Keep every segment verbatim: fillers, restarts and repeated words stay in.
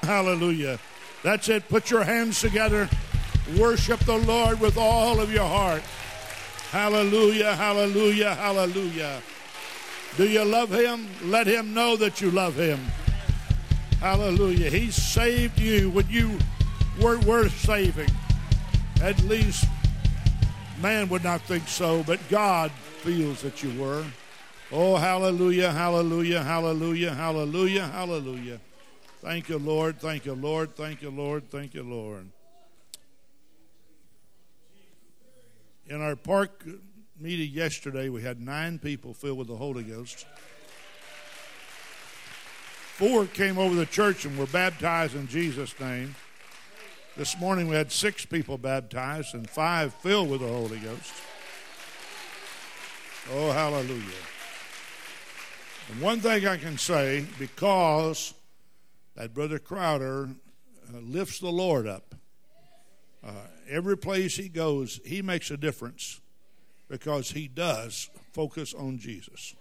Hallelujah. That's it. Put your hands together. Worship the Lord with all of your heart. Hallelujah, hallelujah, hallelujah. Do you love him? Let him know that you love him. Hallelujah. He saved you when you weren't worth saving. At least man would not think so, but God feels that you were. Oh, hallelujah, hallelujah, hallelujah, hallelujah, hallelujah. Thank you, Lord. Thank you, Lord. Thank you, Lord. Thank you, Lord. In our park meeting yesterday, we had nine people filled with the Holy Ghost. Four came over the church and were baptized in Jesus' name. This morning we had six people baptized and five filled with the Holy Ghost. Oh, hallelujah. And one thing I can say, because that Brother Crowder uh, lifts the Lord up. Uh, every place he goes, he makes a difference because he does focus on Jesus.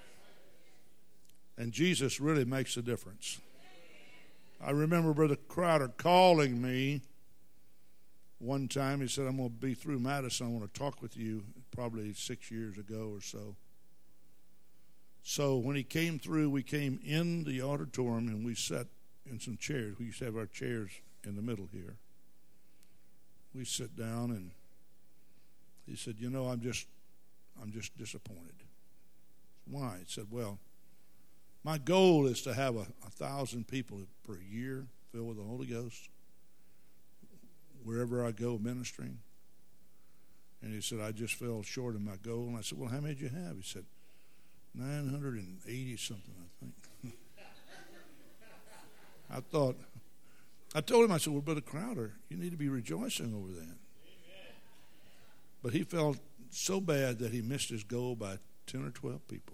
And Jesus really makes a difference. I remember Brother Crowder calling me one time. He said, I'm going to be through Madison. I want to talk with you, probably six years ago or so. So when he came through, we came in the auditorium and we sat in some chairs. We used to have our chairs in the middle here. We sit down and he said, you know, I'm just, I'm just disappointed. Why? He said, well, my goal is to have a, a thousand people per year filled with the Holy Ghost wherever I go ministering. And he said, I just fell short of my goal. And I said, well, how many did you have? He said, nine hundred eighty something, I think. I thought, I told him, I said, well, Brother Crowder, you need to be rejoicing over that. Amen. But he felt so bad that he missed his goal by ten or twelve people.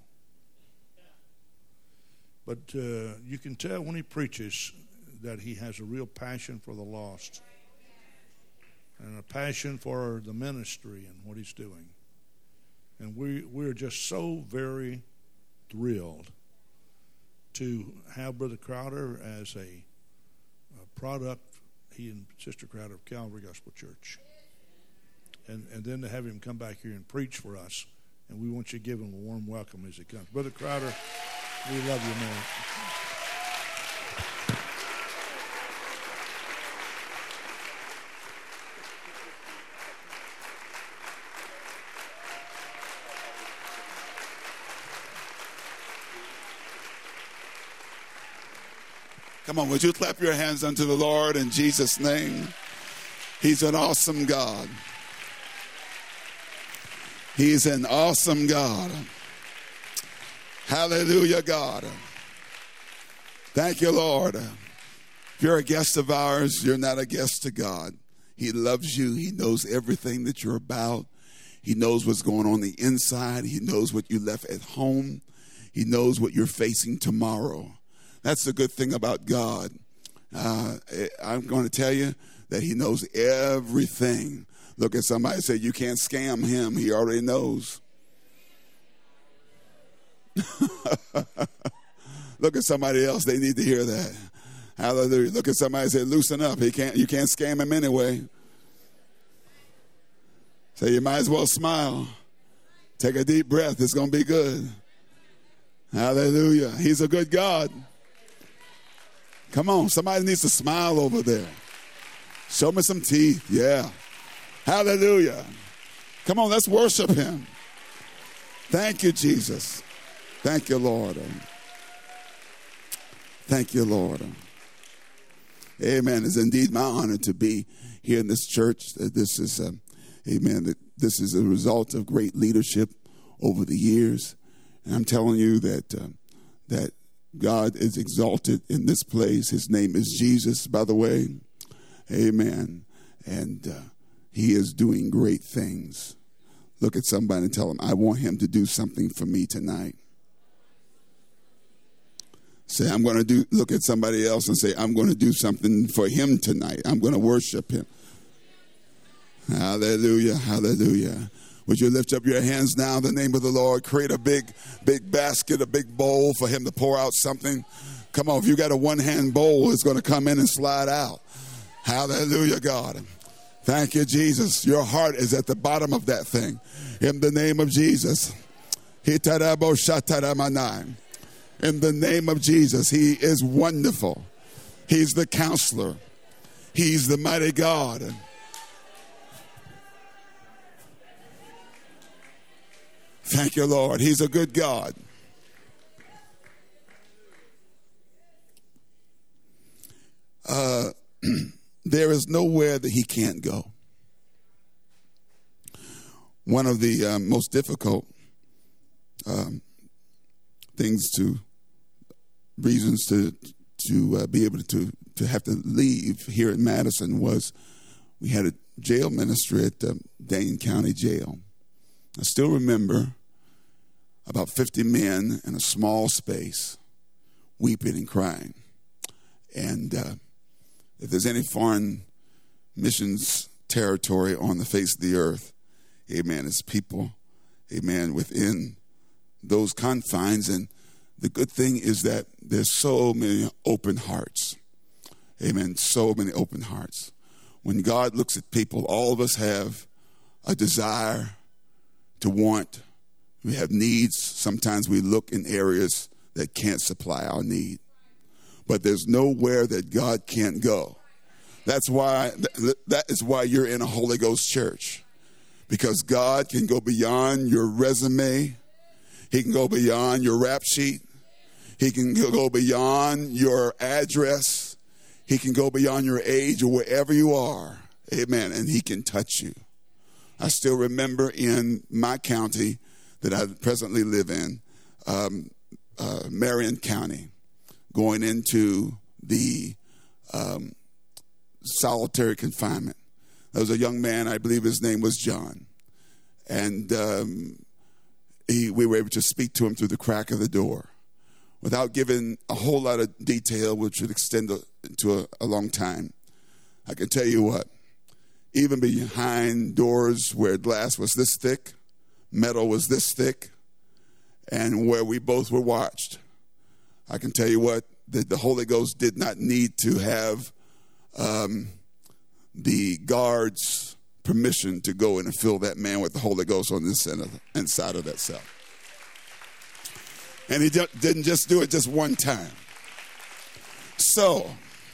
But uh, you can tell when he preaches that he has a real passion for the lost and a passion for the ministry and what he's doing. And we, we're just so very thrilled to have Brother Crowder as a, a product, he and Sister Crowder of Calvary Gospel Church. And, and then to have him come back here and preach for us. And we want you to give him a warm welcome as he comes. Brother Crowder, we love you, man. Come on, would you clap your hands unto the Lord in Jesus' name? He's an awesome God. He's an awesome God. Hallelujah, God. Thank you, Lord. If you're a guest of ours, you're not a guest to God. He loves you. He knows everything that you're about. He knows what's going on the inside. He knows what you left at home. He knows what you're facing tomorrow. That's the good thing about God. Uh, I'm going to tell you that he knows everything. Look at somebody and say, you can't scam him. He already knows. Look at somebody else. They need to hear that. Hallelujah. Look at somebody and say, loosen up. He can't, you can't scam him anyway. So you might as well smile. Take a deep breath. It's going to be good. Hallelujah. He's a good God. Come on, somebody needs to smile over there. Show me some teeth, yeah. Hallelujah. Come on, let's worship him. Thank you, Jesus. Thank you, Lord. Thank you, Lord. Amen. It's indeed my honor to be here in this church. This is, uh, amen, this is a result of great leadership over the years. And I'm telling you that uh, that God is exalted in this place. His name is Jesus, by the way. Amen. And uh, he is doing great things. Look at somebody and tell them, I want him to do something for me tonight. Say, I'm going to do, look at somebody else and say, I'm going to do something for him tonight. I'm going to worship him. Hallelujah, hallelujah. Would you lift up your hands now in the name of the Lord? Create a big, big basket, a big bowl for him to pour out something Come on, if you got a one-hand bowl, it's going to come in and slide out. Hallelujah, God. Thank you, Jesus. Your heart is at the bottom of that thing. In the name of Jesus. In the name of Jesus, he is wonderful. He's the counselor. He's the mighty God. Thank you, Lord. He's a good God. Uh, there is nowhere that he can't go. One of the uh, most difficult um, things to, reasons to to uh, be able to, to have to leave here in Madison was we had a jail ministry at the Dane County Jail. I still remember about fifty men in a small space weeping and crying. And uh, if there's any foreign missions territory on the face of the earth, amen, it's people, amen, within those confines. And the good thing is that there's so many open hearts. Amen, so many open hearts. When God looks at people, all of us have a desire to want. We have needs. Sometimes we look in areas that can't supply our need. But there's nowhere that God can't go. That's why, that is why you're in a Holy Ghost church. Because God can go beyond your resume. He can go beyond your rap sheet. He can go beyond your address. He can go beyond your age or wherever you are. Amen. And he can touch you. I still remember in my county that I presently live in, um, uh, Marion County, going into the um, solitary confinement. There was a young man, I believe his name was John. And um, he, we were able to speak to him through the crack of the door. Without giving a whole lot of detail, which would extend to a, a long time, I can tell you what, even behind doors where glass was this thick, metal was this thick, and where we both were watched, I can tell you what, that the Holy Ghost did not need to have um, the guards' permission to go in and fill that man with the Holy Ghost on this inside of that cell. And he didn't just do it just one time. So,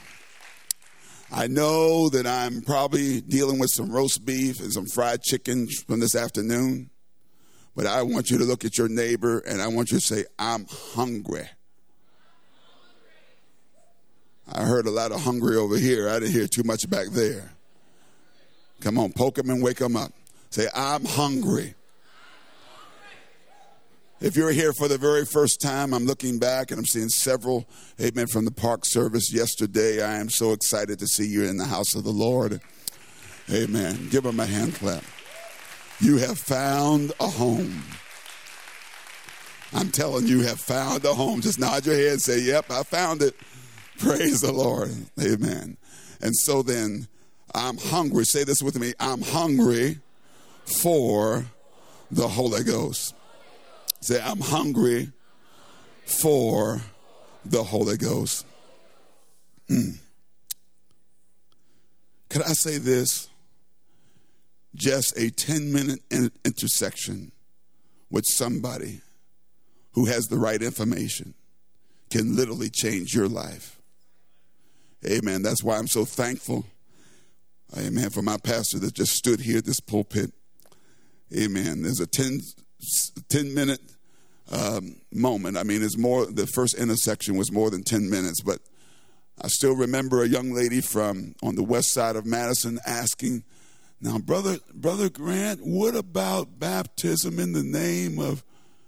I know that I'm probably dealing with some roast beef and some fried chicken from this afternoon. But I want you to look at your neighbor and I want you to say, I'm hungry. I heard a lot of hungry over here. I didn't hear too much back there. Come on, poke them and wake them up. Say, I'm hungry. If you're here for the very first time, I'm looking back and I'm seeing several, amen, from the park service yesterday. I am so excited to see you in the house of the Lord. Amen. Give them a hand clap. You have found a home. I'm telling you, you have found a home. Just nod your head and say, yep, I found it. Praise the Lord. Amen. And so then, I'm hungry. Say this with me. I'm hungry for the Holy Ghost. Say, I'm hungry for the Holy Ghost. Mm. Could I say this? Just a ten-minute intersection with somebody who has the right information can literally change your life. Amen. That's why I'm so thankful, amen, for my pastor that just stood here at this pulpit. Amen. There's a ten, ten minute um, moment. I mean, it's more, the first intersection was more than ten minutes, but I still remember a young lady from on the west side of Madison asking, now, brother, brother Grant, what about baptism in the name of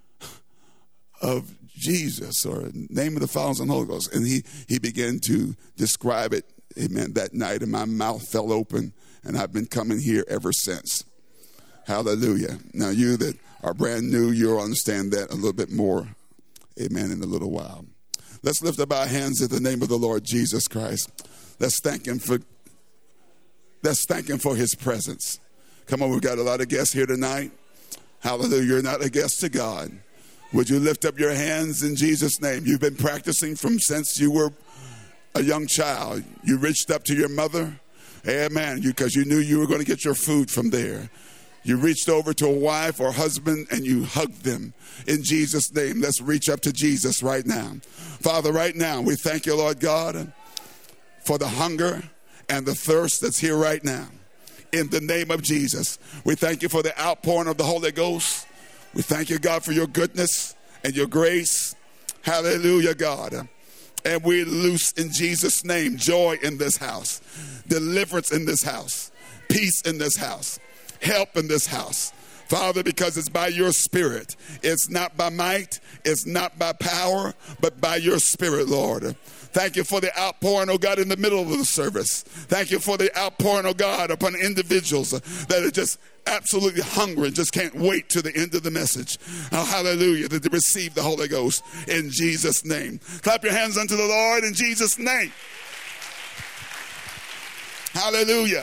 of Jesus, or name of the Father and Holy Ghost? And he he began to describe it, amen, that night, and my mouth fell open, and I've been coming here ever since. Hallelujah. Now, you that are brand new, you'll understand that a little bit more, amen, in a little while. Let's lift up our hands in the name of the Lord Jesus Christ. Let's thank him for Let's thank him for his presence. Come on, we've got a lot of guests here tonight. Hallelujah. You're not a guest to God. Would you lift up your hands in Jesus' name? You've been practicing from since you were a young child. You reached up to your mother, amen, because you, you knew you were going to get your food from there. You reached over to a wife or husband and you hugged them in Jesus' name. Let's reach up to Jesus right now. Father, right now, we thank you, Lord God, for the hunger and the thirst that's here right now. In the name of Jesus, we thank you for the outpouring of the Holy Ghost. We thank you, God, for your goodness and your grace. Hallelujah, God. And we loose in Jesus' name joy in this house, deliverance in this house, peace in this house, help in this house. Father, because it's by your Spirit. It's not by might, it's not by power, but by your Spirit, Lord. Thank you for the outpouring, oh God, in the middle of the service. Thank you for the outpouring, oh God, upon individuals that are just absolutely hungry and just can't wait to the end of the message. Oh, hallelujah, that they receive the Holy Ghost in Jesus' name. Clap your hands unto the Lord in Jesus' name. Hallelujah.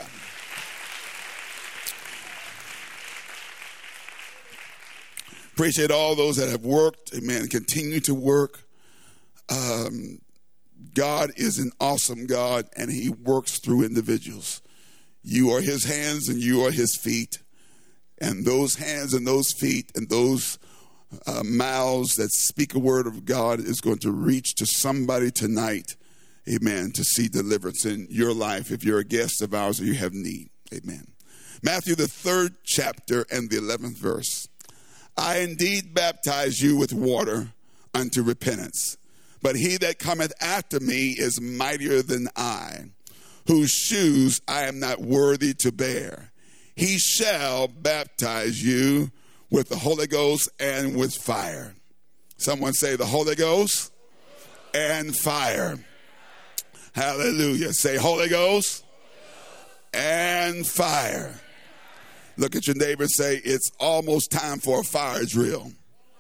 Appreciate all those that have worked, amen, continue to work. Um, God is an awesome God, and he works through individuals. You are his hands, and you are his feet. And those hands and those feet and those uh, mouths that speak a word of God is going to reach to somebody tonight, amen, to see deliverance in your life if you're a guest of ours or you have need, amen. Matthew, the third chapter and the eleventh verse. I indeed baptize you with water unto repentance. But he that cometh after me is mightier than I, whose shoes I am not worthy to bear. He shall baptize you with the Holy Ghost and with fire. Someone say the Holy Ghost and fire. Hallelujah. Say Holy Ghost and fire. Look at your neighbor and say, it's almost time for a fire drill.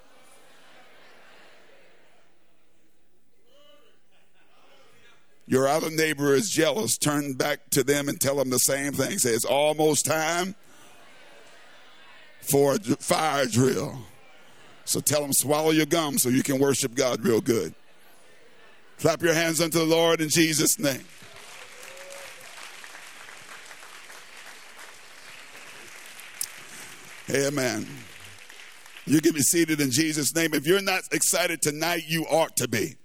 Your other neighbor is jealous. Turn back to them and tell them the same thing. Say, it's almost time for a fire drill. So tell them, swallow your gum so you can worship God real good. Clap your hands unto the Lord in Jesus' name. Amen. You can be seated in Jesus' name. If you're not excited tonight, you ought to be.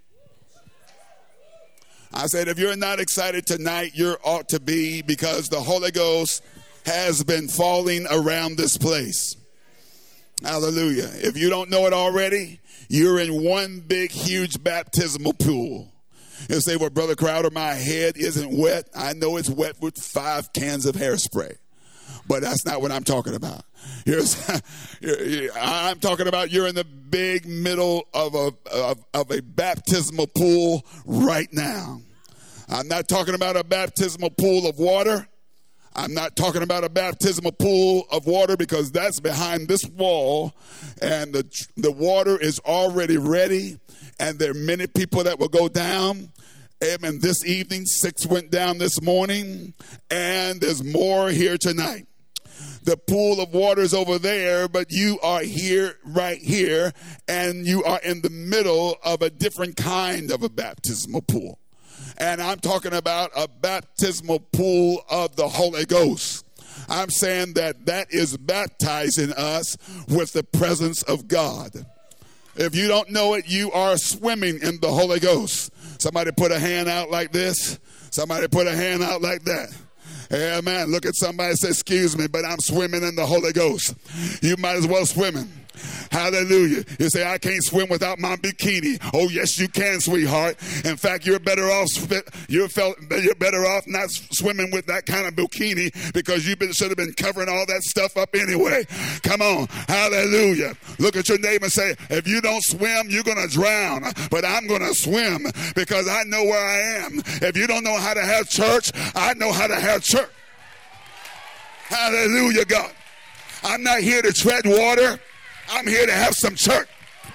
I said, if you're not excited tonight, you ought to be, because the Holy Ghost has been falling around this place. Hallelujah. If you don't know it already, you're in one big, huge baptismal pool. You say, well, Brother Crowder, my head isn't wet. I know it's wet with five cans of hairspray. But that's not what I'm talking about. Here's, I'm talking about you're in the big middle of a, of, of a baptismal pool right now. I'm not talking about a baptismal pool of water. I'm not talking about a baptismal pool of water, because that's behind this wall, and the, the water is already ready, and there are many people that will go down. Amen. This evening, six went down this morning, and there's more here tonight. The pool of water is over there, but you are here, right here, and you are in the middle of a different kind of a baptismal pool. And I'm talking about a baptismal pool of the Holy Ghost. I'm saying that that is baptizing us with the presence of God. If you don't know it, you are swimming in the Holy Ghost. Somebody put a hand out like this. Somebody put a hand out like that. Amen. Look at somebody and say, excuse me, but I'm swimming in the Holy Ghost. You might as well swim in. Hallelujah. You say, I can't swim without my bikini. Oh, yes, you can, sweetheart. In fact, you're better off you're, felt, you're better off not swimming with that kind of bikini, because you should have been covering all that stuff up anyway. Come on. Hallelujah. Look at your neighbor and say, if you don't swim, you're going to drown. But I'm going to swim, because I know where I am. If you don't know how to have church, I know how to have church. Hallelujah, God. I'm not here to tread water. I'm here to have some church.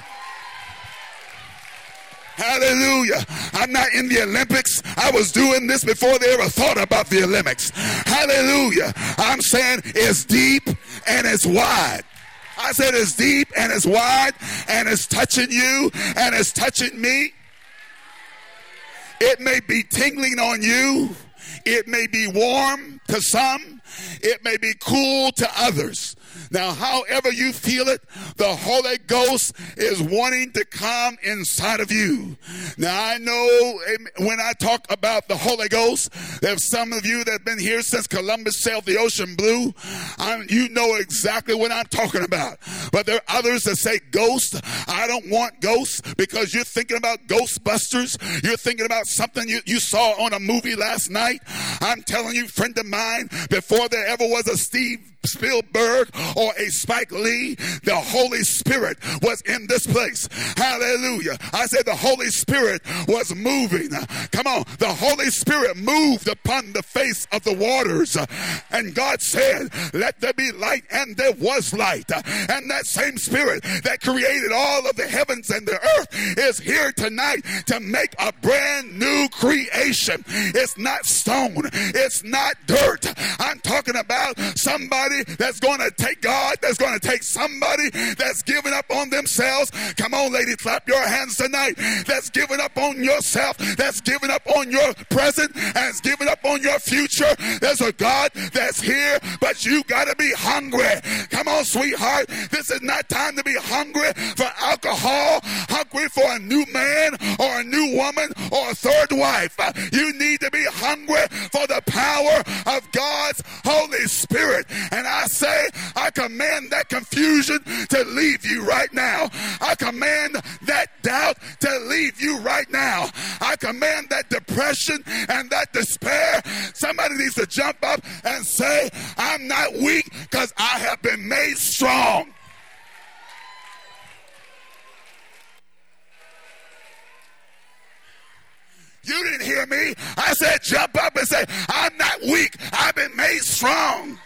Hallelujah. I'm not in the Olympics. I was doing this before they ever thought about the Olympics. Hallelujah. I'm saying it's deep and it's wide. I said it's deep and it's wide and it's touching you and it's touching me. It may be tingling on you. It may be warm to some. It may be cool to others. Now, however you feel it, the Holy Ghost is wanting to come inside of you. Now, I know when I talk about the Holy Ghost, there's some of you that have been here since Columbus sailed the ocean blue. I'm, you know exactly what I'm talking about. But there are others that say ghost. I don't want ghosts because you're thinking about Ghostbusters. You're thinking about something you, you saw on a movie last night. I'm telling you, friend of mine, before there ever was a Steve Spielberg or a Spike Lee, the Holy Spirit was in this place. Hallelujah. I said the Holy Spirit was moving. Come on. The Holy Spirit moved upon the face of the waters. And God said, let there be light, and there was light. And that same Spirit that created all of the heavens and the earth is here tonight to make a brand new creation. It's not stone. It's not dirt. I'm talking about somebody that's going to take God, that's going to take somebody that's given up on themselves. Come on, lady, clap your hands tonight. That's given up on yourself, that's given up on your present, and it's given up on your future. There's a God that's here, but you got to be hungry. Come on, sweetheart. This is not time to be hungry for alcohol, hungry for a new man or a new woman or a third wife. You need to be hungry for the power of God's Holy Spirit. And I say, I command that confusion to leave you right now. I command that doubt to leave you right now. I command that depression and that despair. Somebody needs to jump up and say, I'm not weak because I have been made strong. You didn't hear me. I said jump up and say, I'm not weak. I've been made strong.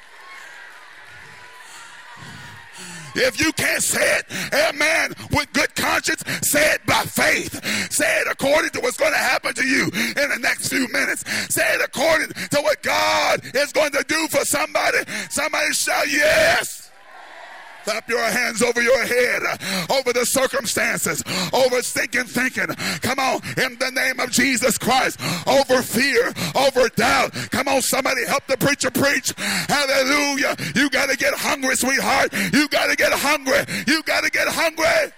If you can't say it, amen, with good conscience, say it by faith. Say it according to what's going to happen to you in the next few minutes. Say it according to what God is going to do for somebody. Somebody shout yes. Clap your hands over your head, over the circumstances, over stinking thinking. Come on, in the name of Jesus Christ, over fear, over doubt. Come on, somebody help the preacher preach. Hallelujah. You got to get hungry, sweetheart. You got to get hungry. You got to get hungry.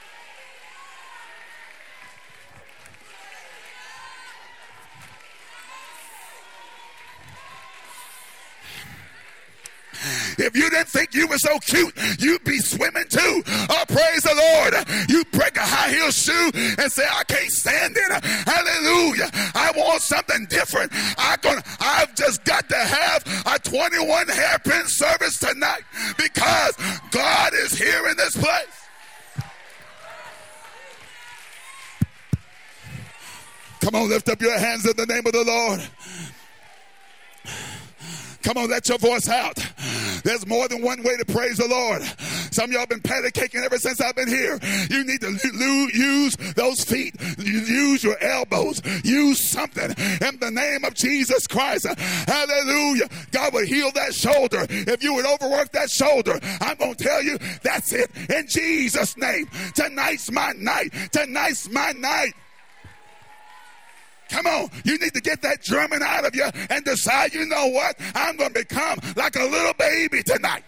If you didn't think you were so cute, you'd be swimming too. Oh, praise the Lord. You break a high heel shoe and say, I can't stand it. Hallelujah. I want something different. I gonna, I've just got to have a twenty-one hairpin service tonight because God is here in this place. Come on, lift up your hands in the name of the Lord. Come on, let your voice out. There's more than one way to praise the Lord. Some of y'all been patty caking ever since I've been here. You need to lo- use those feet. Use your elbows. Use something in the name of Jesus Christ. Hallelujah. God would heal that shoulder. If you would overwork that shoulder, I'm going to tell you, that's it. In Jesus' name. Tonight's my night. Tonight's my night. Come on, you need to get that German out of you and decide, you know what? I'm going to become like a little baby tonight.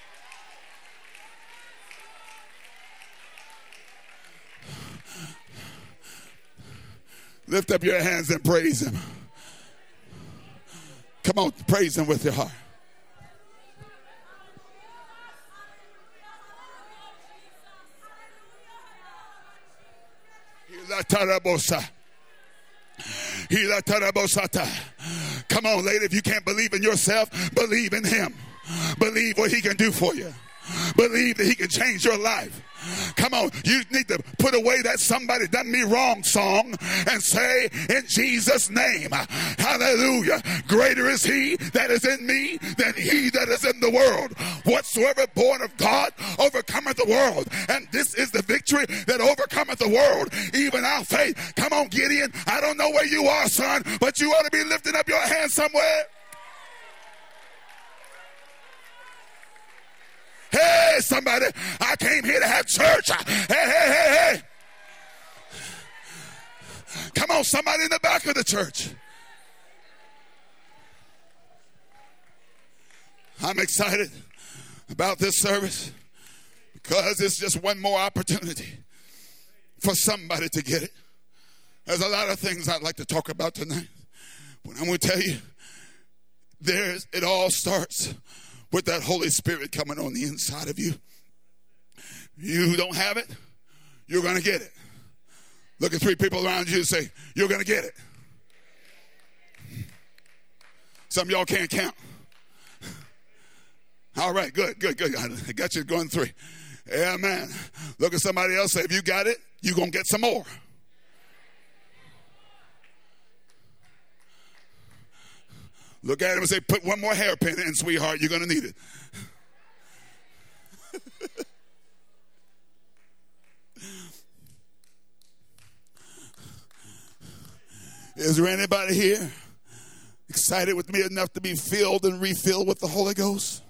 Lift up your hands and praise him. Come on, praise him with your heart. Come on, lady, if you can't believe in yourself, believe in him. Believe what he can do for you. Believe that he can change your life. Come on, you need to put away that somebody done me wrong song and say, in Jesus' name, hallelujah, greater is he that is in me than he that is in the world. Whatsoever born of God overcometh the world. And this is the victory that overcometh the world, even our faith. Come on, Gideon, I don't know where you are, son, but you ought to be lifting up your hands somewhere. Hey, somebody, I came here to have church. Hey, hey, hey, hey. Come on, somebody in the back of the church. I'm excited about this service because it's just one more opportunity for somebody to get it. There's a lot of things I'd like to talk about tonight, but I'm going to tell you, there's, it all starts with that Holy Spirit coming on the inside of you. You don't have it, you're going to get it. Look at three people around you and say, you're going to get it. Some of y'all can't count. All right, good, good, good. I got you going three. Amen. Look at somebody else, say, if you got it, you're going to get some more. Look at him and say, put one more hairpin in, sweetheart. You're going to need it. Is there anybody here excited with me enough to be filled and refilled with the Holy Ghost?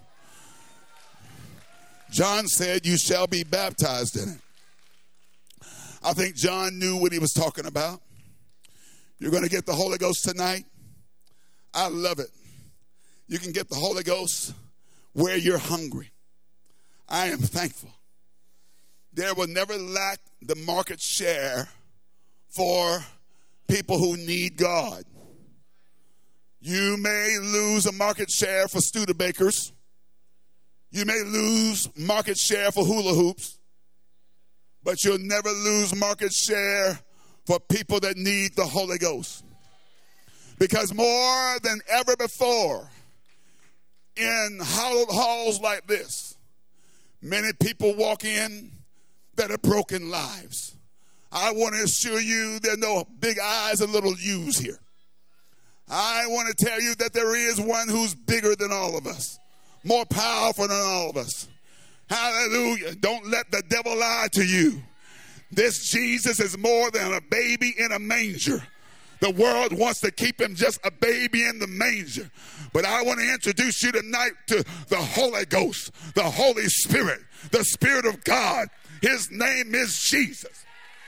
John said, you shall be baptized in it. I think John knew what he was talking about. You're going to get the Holy Ghost tonight. I love it. You can get the Holy Ghost where you're hungry. I am thankful. There will never lack the market share for people who need God. You may lose a market share for Studebakers. You may lose market share for hula hoops. But you'll never lose market share for people that need the Holy Ghost. Because more than ever before, in hallowed halls like this, many people walk in that are broken lives. I want to assure you there are no big eyes and little U's here. I want to tell you that there is one who's bigger than all of us, more powerful than all of us. Hallelujah. Don't let the devil lie to you. This Jesus is more than a baby in a manger. The world wants to keep him just a baby in the manger. But I want to introduce you tonight to the Holy Ghost, the Holy Spirit, the Spirit of God. His name is Jesus.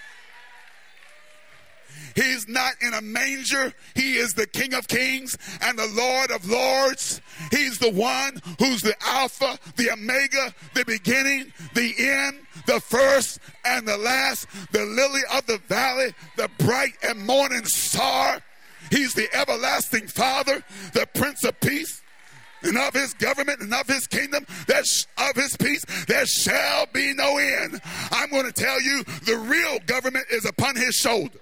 He's not in a manger. He is the King of Kings and the Lord of Lords. He's the one who's the Alpha, the Omega, the beginning, the end, the first and the last, the lily of the valley, the bright and morning star. He's the everlasting Father, the Prince of Peace. And of his government and of his kingdom, that of his peace, there shall be no end. I'm going to tell you, the real government is upon his shoulder.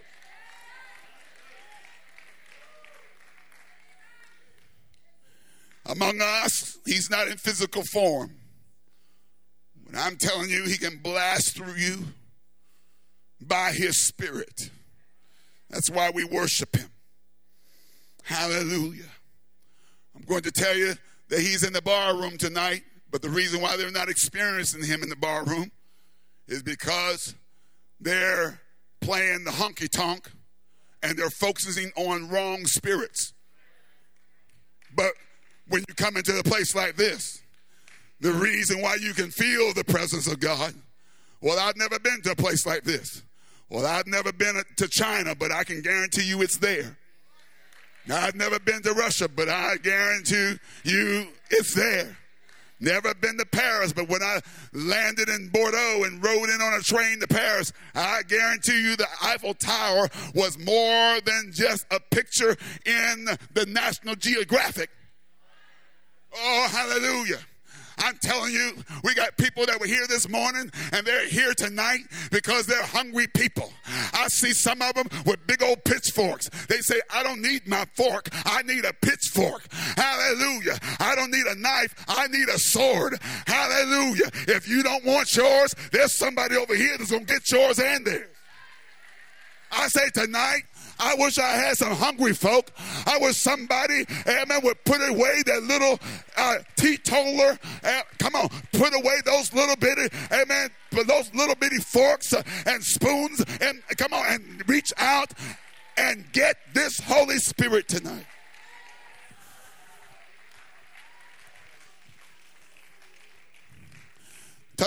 Among us, he's not in physical form. But I'm telling you, he can blast through you by his Spirit. That's why we worship him. Hallelujah. I'm going to tell you that he's in the bar room tonight, but the reason why they're not experiencing him in the bar room is because they're playing the honky-tonk and they're focusing on wrong spirits. But when you come into a place like this, the reason why you can feel the presence of God, well, I've never been to a place like this. Well, I've never been to China, but I can guarantee you it's there. Now, I've never been to Russia, but I guarantee you it's there. Never been to Paris, but when I landed in Bordeaux and rode in on a train to Paris, I guarantee you the Eiffel Tower was more than just a picture in the National Geographic. Oh, hallelujah. I'm telling you, we got people that were here this morning and they're here tonight because they're hungry people. I see some of them with big old pitchforks. They say, I don't need my fork. I need a pitchfork. Hallelujah. I don't need a knife. I need a sword. Hallelujah. If you don't want yours, there's somebody over here that's going to get yours and theirs. I say tonight, I wish I had some hungry folk. I wish somebody, amen, would put away that little uh, teetotaler. Uh, come on, put away those little bitty, amen, those little bitty forks uh, and spoons, and come on, and reach out and get this Holy Spirit tonight.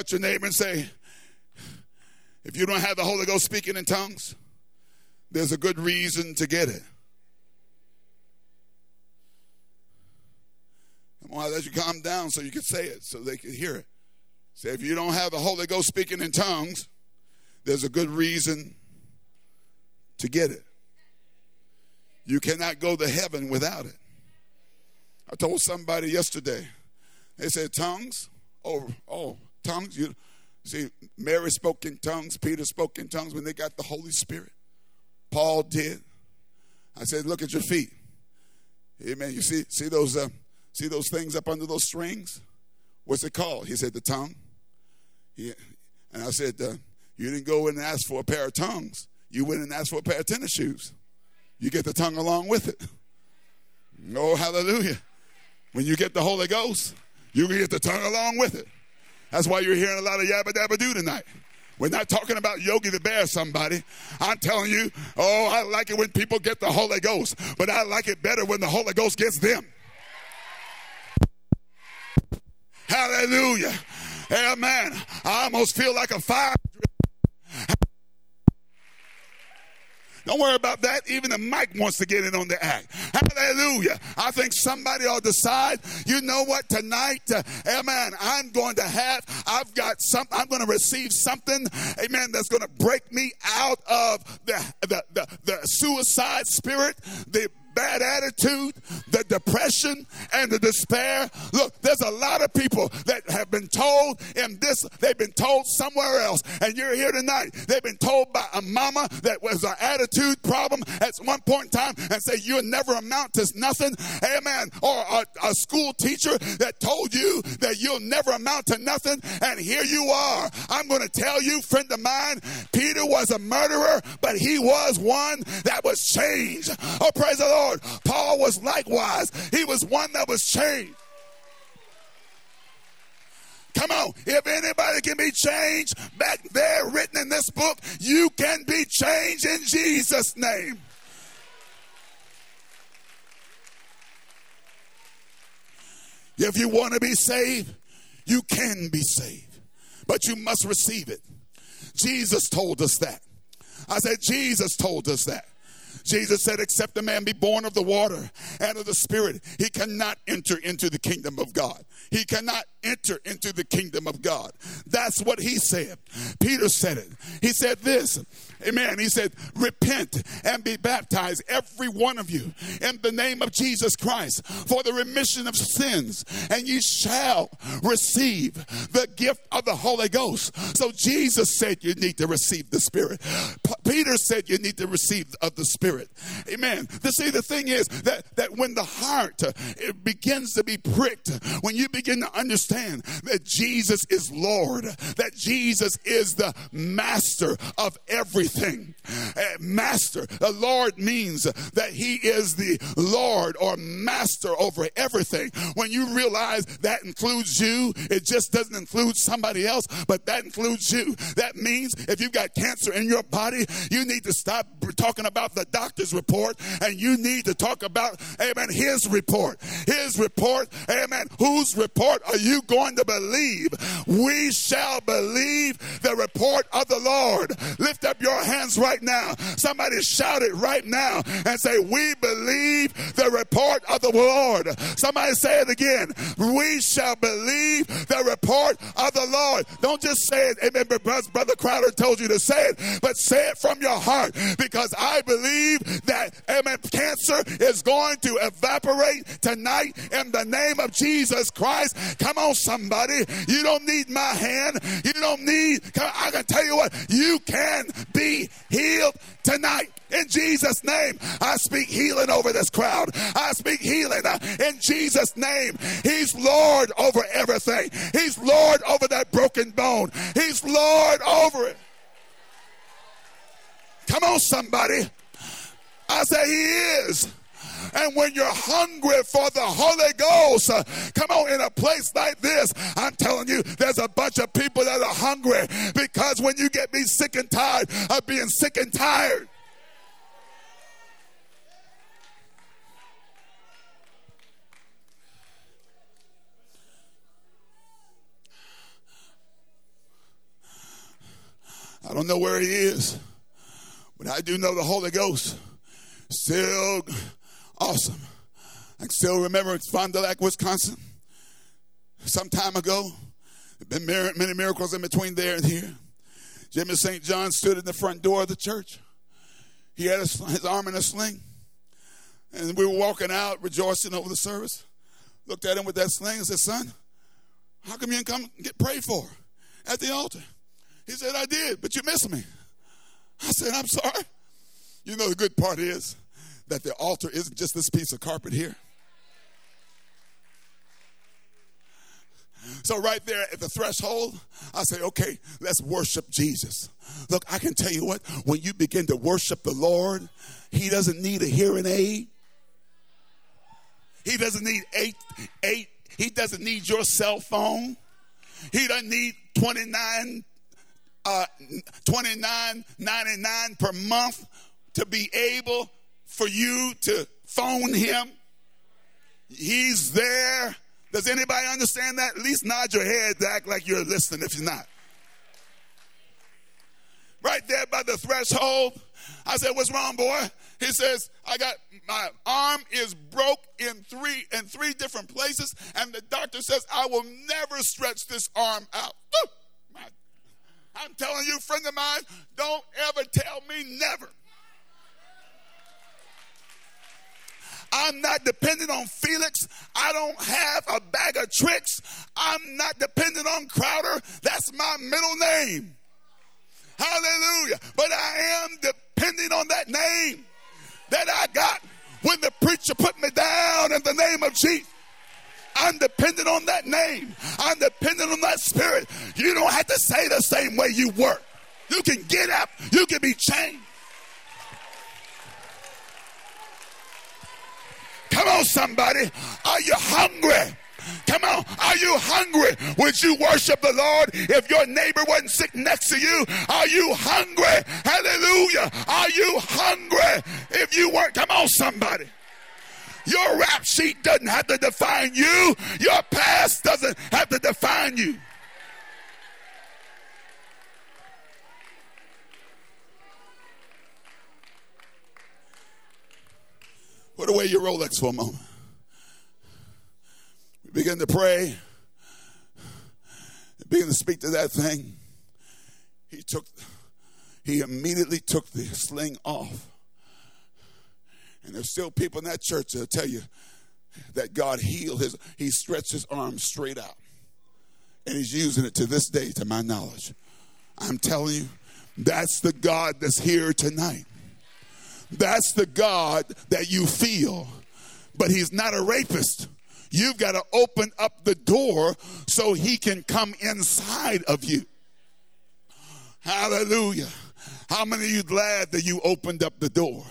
Touch your neighbor and say, if you don't have the Holy Ghost speaking in tongues, there's a good reason to get it. I'm going to let you calm down so you can say it, so they can hear it. Say, if you don't have the Holy Ghost speaking in tongues, there's a good reason to get it. You cannot go to heaven without it. I told somebody yesterday, they said, tongues? Oh, oh, tongues? You see, Mary spoke in tongues, Peter spoke in tongues when they got the Holy Spirit. Paul did. I said, look at your feet. Amen. You see, see those uh, see those things up under those strings? What's it called? He said, the tongue. Yeah. And I said, uh, you didn't go in and ask for a pair of tongues. You went and asked for a pair of tennis shoes. You get the tongue along with it. Oh, hallelujah. When you get the Holy Ghost, you can get the tongue along with it. That's why you're hearing a lot of yabba dabba do tonight. We're not talking about Yogi the Bear, somebody. I'm telling you, oh, I like it when people get the Holy Ghost, but I like it better when the Holy Ghost gets them. Hallelujah. Amen. I almost feel like a fire. Don't worry about that. Even the mic wants to get in on the act. Hallelujah. I think somebody ought to decide, you know what, tonight, uh, amen, I'm going to have, I've got some, I'm going to receive something, amen, that's going to break me out of the, the, the, the suicide spirit, the bad attitude, the depression, and the despair. Look, there's a lot of people that have been told in this, they've been told somewhere else, and you're here tonight. They've been told by a mama that was an attitude problem at one point in time and say you'll never amount to nothing. Amen. Or a, a school teacher that told you that you'll never amount to nothing, and here you are. I'm going to tell you, friend of mine, Peter was a murderer, but he was one that was changed. Oh, praise the Lord. Paul was likewise. He was one that was changed. Come on. If anybody can be changed back there written in this book, you can be changed in Jesus' name. If you want to be saved, you can be saved, but you must receive it. Jesus told us that. I said, Jesus told us that. Jesus said, except a man be born of the water and of the Spirit, he cannot enter into the kingdom of God. He cannot enter into the kingdom of God. That's what he said. Peter said it. He said this. Amen. He said, repent and be baptized, every one of you, in the name of Jesus Christ, for the remission of sins, and ye shall receive the gift of the Holy Ghost. So Jesus said you need to receive the Spirit. P- Peter said you need to receive of the Spirit. Amen. To see, the thing is that, that when the heart uh, it begins to be pricked, when you begin to understand that Jesus is Lord, that Jesus is the master of everything. Uh, master. The Lord means that he is the Lord or master over everything. When you realize that includes you, it just doesn't include somebody else, but that includes you. That means if you've got cancer in your body, you need to stop talking about the doctor's report, and you need to talk about, amen, his report. His report, amen. Whose report are you going to believe? We shall believe the report of the Lord. Lift up your hands right now. Somebody shout it right now and say, we believe the report of the Lord. Somebody say it again. We shall believe the report of the Lord. Don't just say it, amen, because Brother Crowder told you to say it, but say it from your heart, because I believe that, amen, cancer is going to evaporate tonight in the name of Jesus Christ. Come on, somebody. You don't need my hand. You don't need, I can tell you what, you can be healed tonight. In Jesus' name, I speak healing over this crowd. I speak healing uh, in Jesus' name. He's Lord over everything. He's Lord over that broken bone. He's Lord over it. Come on, somebody. I say he is. And when you're hungry for the Holy Ghost, uh, come on, in a place like this, I'm telling you, there's a bunch of people that are hungry, because when you get me sick and tired of being sick and tired, I don't know where he is, but I do know the Holy Ghost still awesome. I can still remember Fond du Lac, Wisconsin, some time ago. There have been many miracles in between there and here. Jimmy Saint John stood in the front door of the church. He had his arm in a sling. And we were walking out, rejoicing over the service. Looked at him with that sling and said, son, how come you didn't come get prayed for at the altar? He said, I did, but you missed me. I said, I'm sorry. You know, the good part is that the altar isn't just this piece of carpet here. So right there at the threshold, I say, okay, let's worship Jesus. Look, I can tell you what, when you begin to worship the Lord, he doesn't need a hearing aid. He doesn't need eight, eight. He doesn't need your cell phone. He doesn't need twenty-nine, uh, twenty-nine ninety-nine per month to be able for you to phone him. He's there. Does anybody understand that? At least nod your head to act like you're listening if you're not. Right there by the threshold, I said, what's wrong, boy? He says, I got, my arm is broke in three, in three different places, and the doctor says I will never stretch this arm out. Woo! My, I'm telling you, friend of mine, don't ever tell me never. I'm not dependent on Felix. I don't have a bag of tricks. I'm not dependent on Crowder. That's my middle name. Hallelujah. But I am depending on that name that I got when the preacher put me down in the name of Jesus. I'm dependent on that name. I'm dependent on that spirit. You don't have to say the same way you were. You can get up. You can be changed. Come on, somebody. Are you hungry? Come on. Are you hungry? Would you worship the Lord if your neighbor wasn't sitting next to you? Are you hungry? Hallelujah. Are you hungry? If you weren't, come on, somebody. Your rap sheet doesn't have to define you. Your past doesn't have to define you. Put away your Rolex for a moment. We begin to pray. Begin to speak to that thing. He took, he immediately took the sling off. And there's still people in that church that'll tell you that God healed his, he stretched his arm straight out. And he's using it to this day, to my knowledge. I'm telling you, that's the God that's here tonight. That's the God that you feel. But he's not a rapist. You've got to open up the door so he can come inside of you. Hallelujah. How many of you glad that you opened up the door?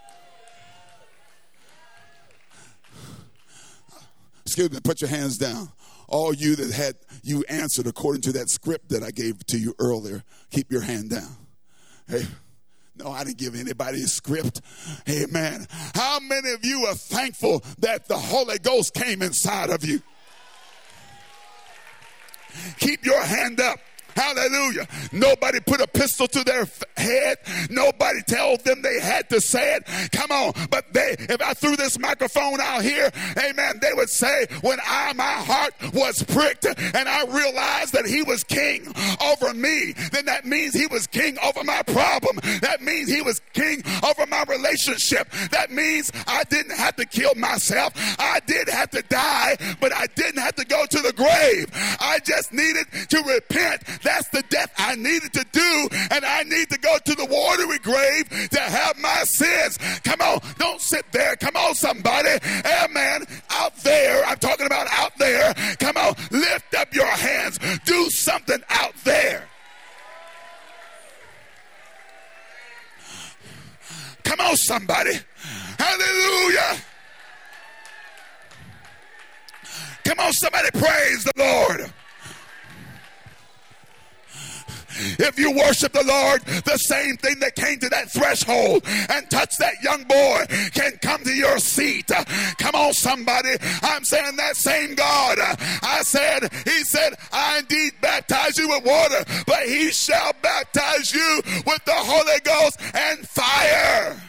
Excuse me, put your hands down. All you that had, you answered according to that script that I gave to you earlier, keep your hand down. Hey. No, I didn't give anybody a script. Amen. How many of you are thankful that the Holy Ghost came inside of you? Keep your hand up. Hallelujah. Nobody put a pistol to their head. Nobody told them they had to say it. Come on. But they, if I threw this microphone out here, amen, they would say, when I, my heart was pricked and I realized that he was king over me, then that means he was king over my problem. That means he was king over my relationship. That means I didn't have to kill myself. I did have to die, but I didn't have to go to the grave. I just needed to repent. That's the death I needed to do, and I need to go to the watery grave to have my sins. Come on, don't sit there. Come on, somebody. Amen. Out there, I'm talking about out there. Come on, lift up your hands. Do something out there. Come on, somebody. Hallelujah. Come on, somebody, praise the Lord. If you worship the Lord, the same thing that came to that threshold and touched that young boy can come to your seat. Come on, somebody. I'm saying that same God. I said, he said, I indeed baptize you with water, but he shall baptize you with the Holy Ghost and fire.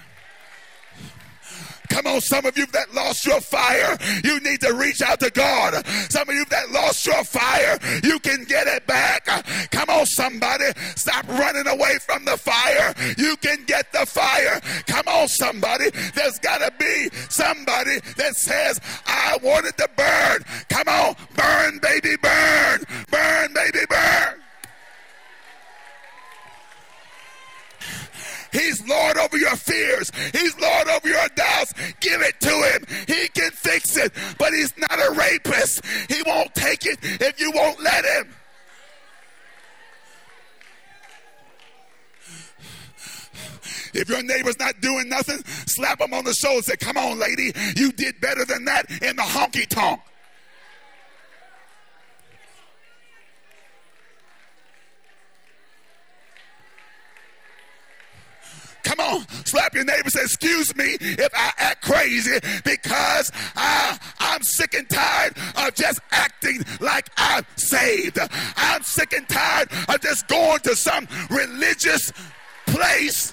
Come on, some of you that lost your fire, you need to reach out to God. Some of you that lost your fire, you can get it back. Come on, somebody. Stop running away from the fire. You can get the fire. Come on, somebody. There's got to be somebody that says, I want it to burn. Come on, burn, baby, burn. Burn, baby, burn. He's Lord over your fears. He's Lord over your doubts. Give it to him. He can fix it, but he's not a rapist. He won't take it if you won't let him. If your neighbor's not doing nothing, slap him on the shoulder and say, come on, lady, you did better than that in the honky tonk. Come on, slap your neighbor and say, excuse me if I act crazy, because I, I'm sick and tired of just acting like I'm saved. I'm sick and tired of just going to some religious place.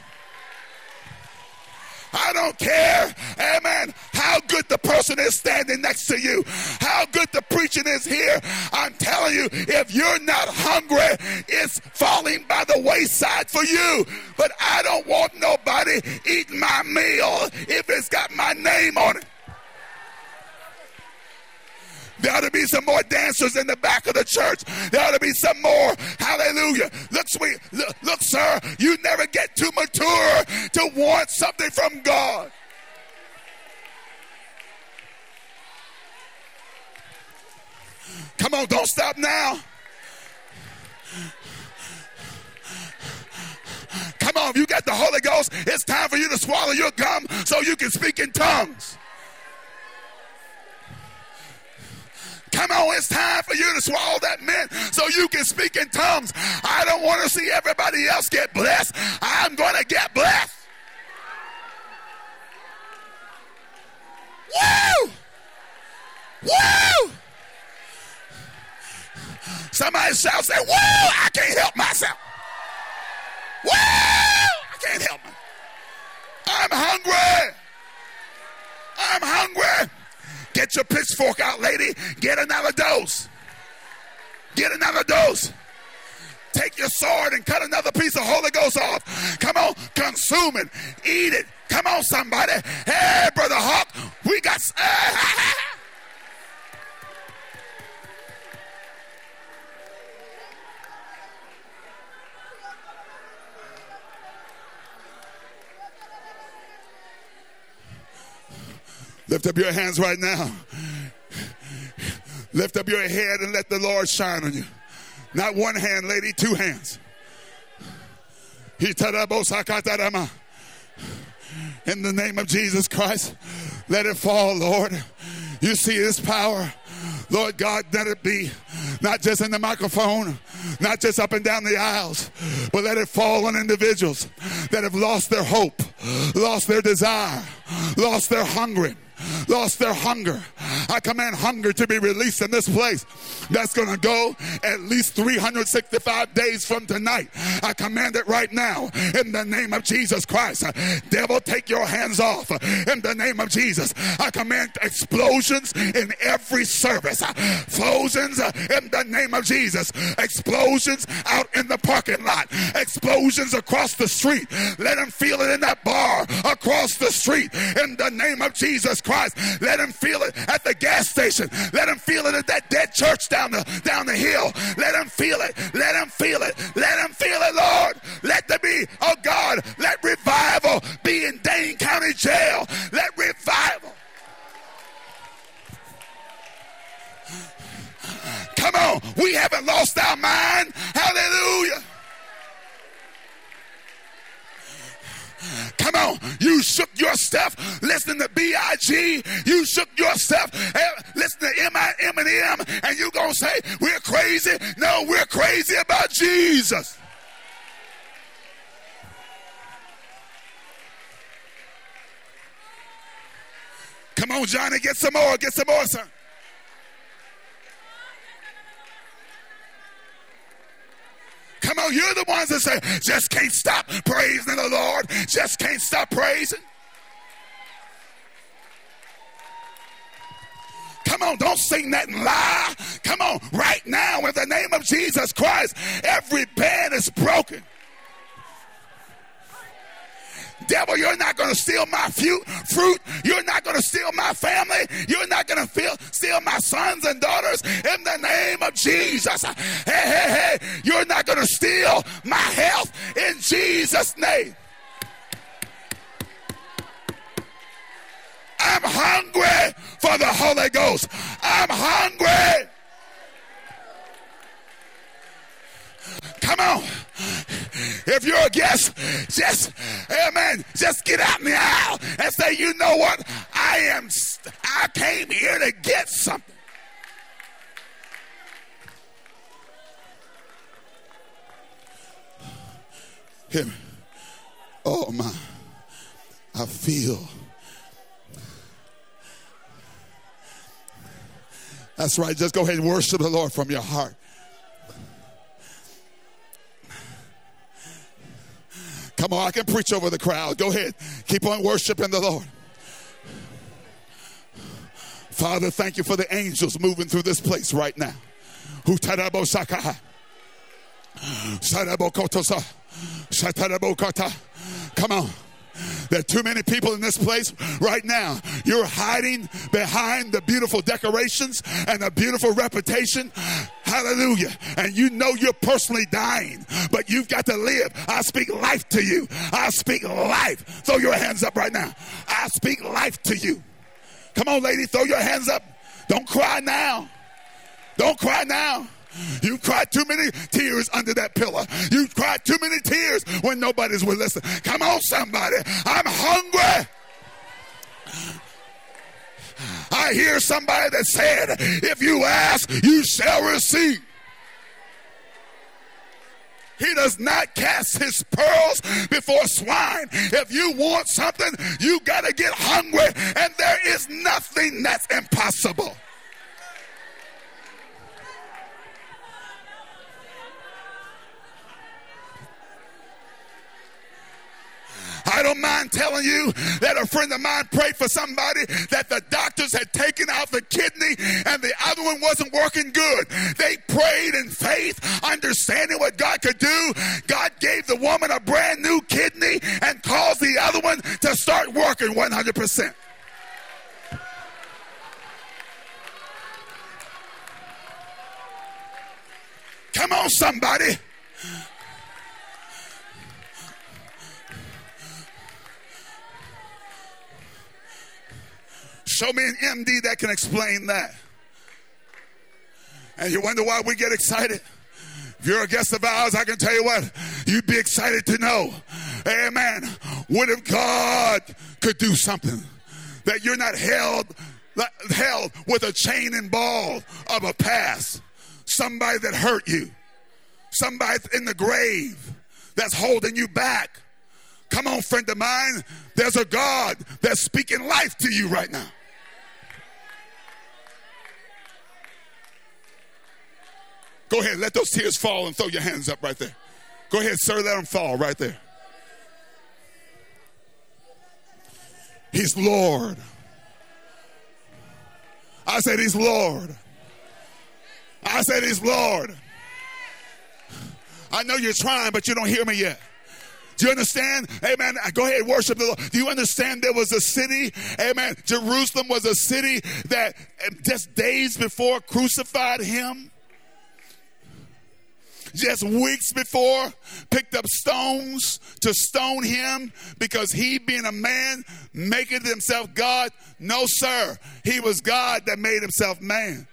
I don't care, amen, how good the person is standing next to you, how good the preaching is here. I'm telling you, if you're not hungry, it's falling by the wayside for you. But I don't want nobody eating my meal if it's got my name on it. There ought to be some more dancers in the back of the church. There ought to be some more. Hallelujah. Look, sweet. Look, look, sir, you never get too mature to want something from God. Come on, don't stop now. Come on, if you got the Holy Ghost, it's time for you to swallow your gum so you can speak in tongues. Come on, it's time for you to swallow that mint so you can speak in tongues. I don't want to see everybody else get blessed. I'm going to get blessed. Woo! Woo! Somebody shout, say, woo! I can't help myself. Woo! I can't help me. I'm hungry. I'm hungry. Get your pitchfork out, lady. Get another dose. Get another dose. Take your sword and cut another piece of Holy Ghost off. Come on, consume it. Eat it. Come on, somebody. Hey, Brother Hawk, we got... Lift up your hands right now. Lift up your head and let the Lord shine on you. Not one hand, lady, two hands. In the name of Jesus Christ, let it fall, Lord. You see this power. Lord God, let it be not just in the microphone, not just up and down the aisles, but let it fall on individuals that have lost their hope, lost their desire, lost their hunger. Lost their hunger. I command hunger to be released in this place. That's going to go at least three hundred sixty-five days from tonight. I command it right now in the name of Jesus Christ. Devil, take your hands off in the name of Jesus. I command explosions in every service. Explosions in the name of Jesus. Explosions out in the parking lot. Explosions across the street. Let them feel it in that bar across the street in the name of Jesus Christ. Let him feel it at the gas station. Let him feel it at that dead church down the down the hill. Let him feel it. Let him feel it. Let him feel it, Lord. Let there be, oh God, let revival be in Dane County Jail. Let revival. Come on. We haven't lost our mind. Hallelujah. Come on, you shook your stuff. Listen to B I G. You shook your stuff. Listen to M I M and M, and you gonna say we're crazy? No, we're crazy about Jesus. Come on, Johnny, get some more. Get some more, son. Come on, you're the ones that say, just can't stop praising the Lord. Just can't stop praising. Come on, don't sing that and lie. Come on, right now, in the name of Jesus Christ, every band is broken. Devil, you're not going to steal my fruit. You're not going to steal my family. You're not going to steal my sons and daughters in the name of Jesus. Hey, hey, hey, you're not going to steal my health in Jesus' name. I'm hungry for the Holy Ghost. I'm hungry. Come on. If you're a guest, just, amen, just get out in the aisle and say, you know what? I am, I came here to get something. Hear me. Oh, my. I feel. That's right. Just go ahead and worship the Lord from your heart. Come on, I can preach over the crowd. Go ahead. Keep on worshiping the Lord. Father, thank you for the angels moving through this place right now. Come on. There are too many people in this place right now. You're hiding behind the beautiful decorations and the beautiful reputation. Hallelujah. And you know you're personally dying, but you've got to live. I speak life to you. I speak life. Throw your hands up right now. I speak life to you. Come on, lady, throw your hands up. Don't cry now. Don't cry now. You cried too many tears under that pillow. You cried too many tears when nobody's will listen. Come on, somebody. I'm hungry. I hear somebody that said, if you ask, you shall receive. He does not cast his pearls before swine. If you want something, you got to get hungry, and there is nothing that's impossible. I don't mind telling you that a friend of mine prayed for somebody that the doctors had taken out the kidney and the other one wasn't working good. They prayed in faith, understanding what God could do. God gave the woman a brand new kidney and caused the other one to start working one hundred percent. Come on, somebody. Show me an M D that can explain that. And you wonder why we get excited? If you're a guest of ours, I can tell you what, you'd be excited to know. Amen. What if God could do something? That you're not held, held with a chain and ball of a past. Somebody that hurt you. Somebody in the grave that's holding you back. Come on, friend of mine. There's a God that's speaking life to you right now. Go ahead, let those tears fall and throw your hands up right there. Go ahead, sir, let them fall right there. He's Lord. I said he's Lord. I said he's Lord. I know you're trying, but you don't hear me yet. Do you understand? Amen. Go ahead, worship the Lord. Do you understand there was a city? Amen. Jerusalem was a city that just days before crucified him. Just weeks before, picked up stones to stone him because he, being a man, making himself God. No, sir. He was God that made himself man.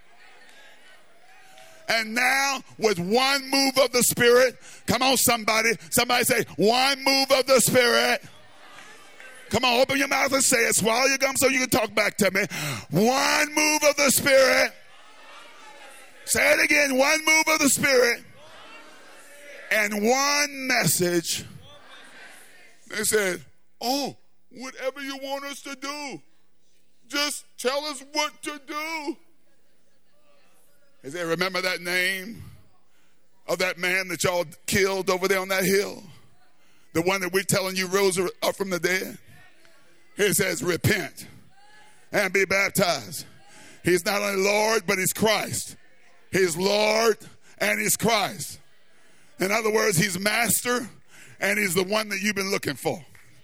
And now, with one move of the Spirit, come on, somebody. Somebody say, one move of the Spirit. Come on, open your mouth and say it. Swallow your gum so you can talk back to me. One move of the Spirit. Say it again. One move of the Spirit. And one message. They said, oh, whatever you want us to do. Just tell us what to do. He said, remember that name of that man that y'all killed over there on that hill? The one that we're telling you rose up from the dead? He says, repent and be baptized. He's not only Lord, but he's Christ. He's Lord and he's Christ. In other words, he's master and he's the one that you've been looking for.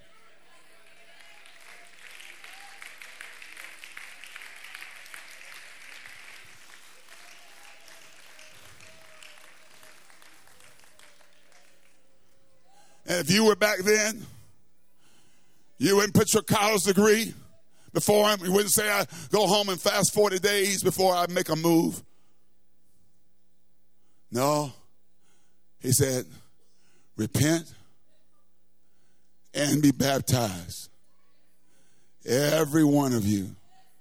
And if you were back then, you wouldn't put your college degree before him. You wouldn't say, I go home and fast forty days before I make a move. No. He said, repent and be baptized. Every one of you.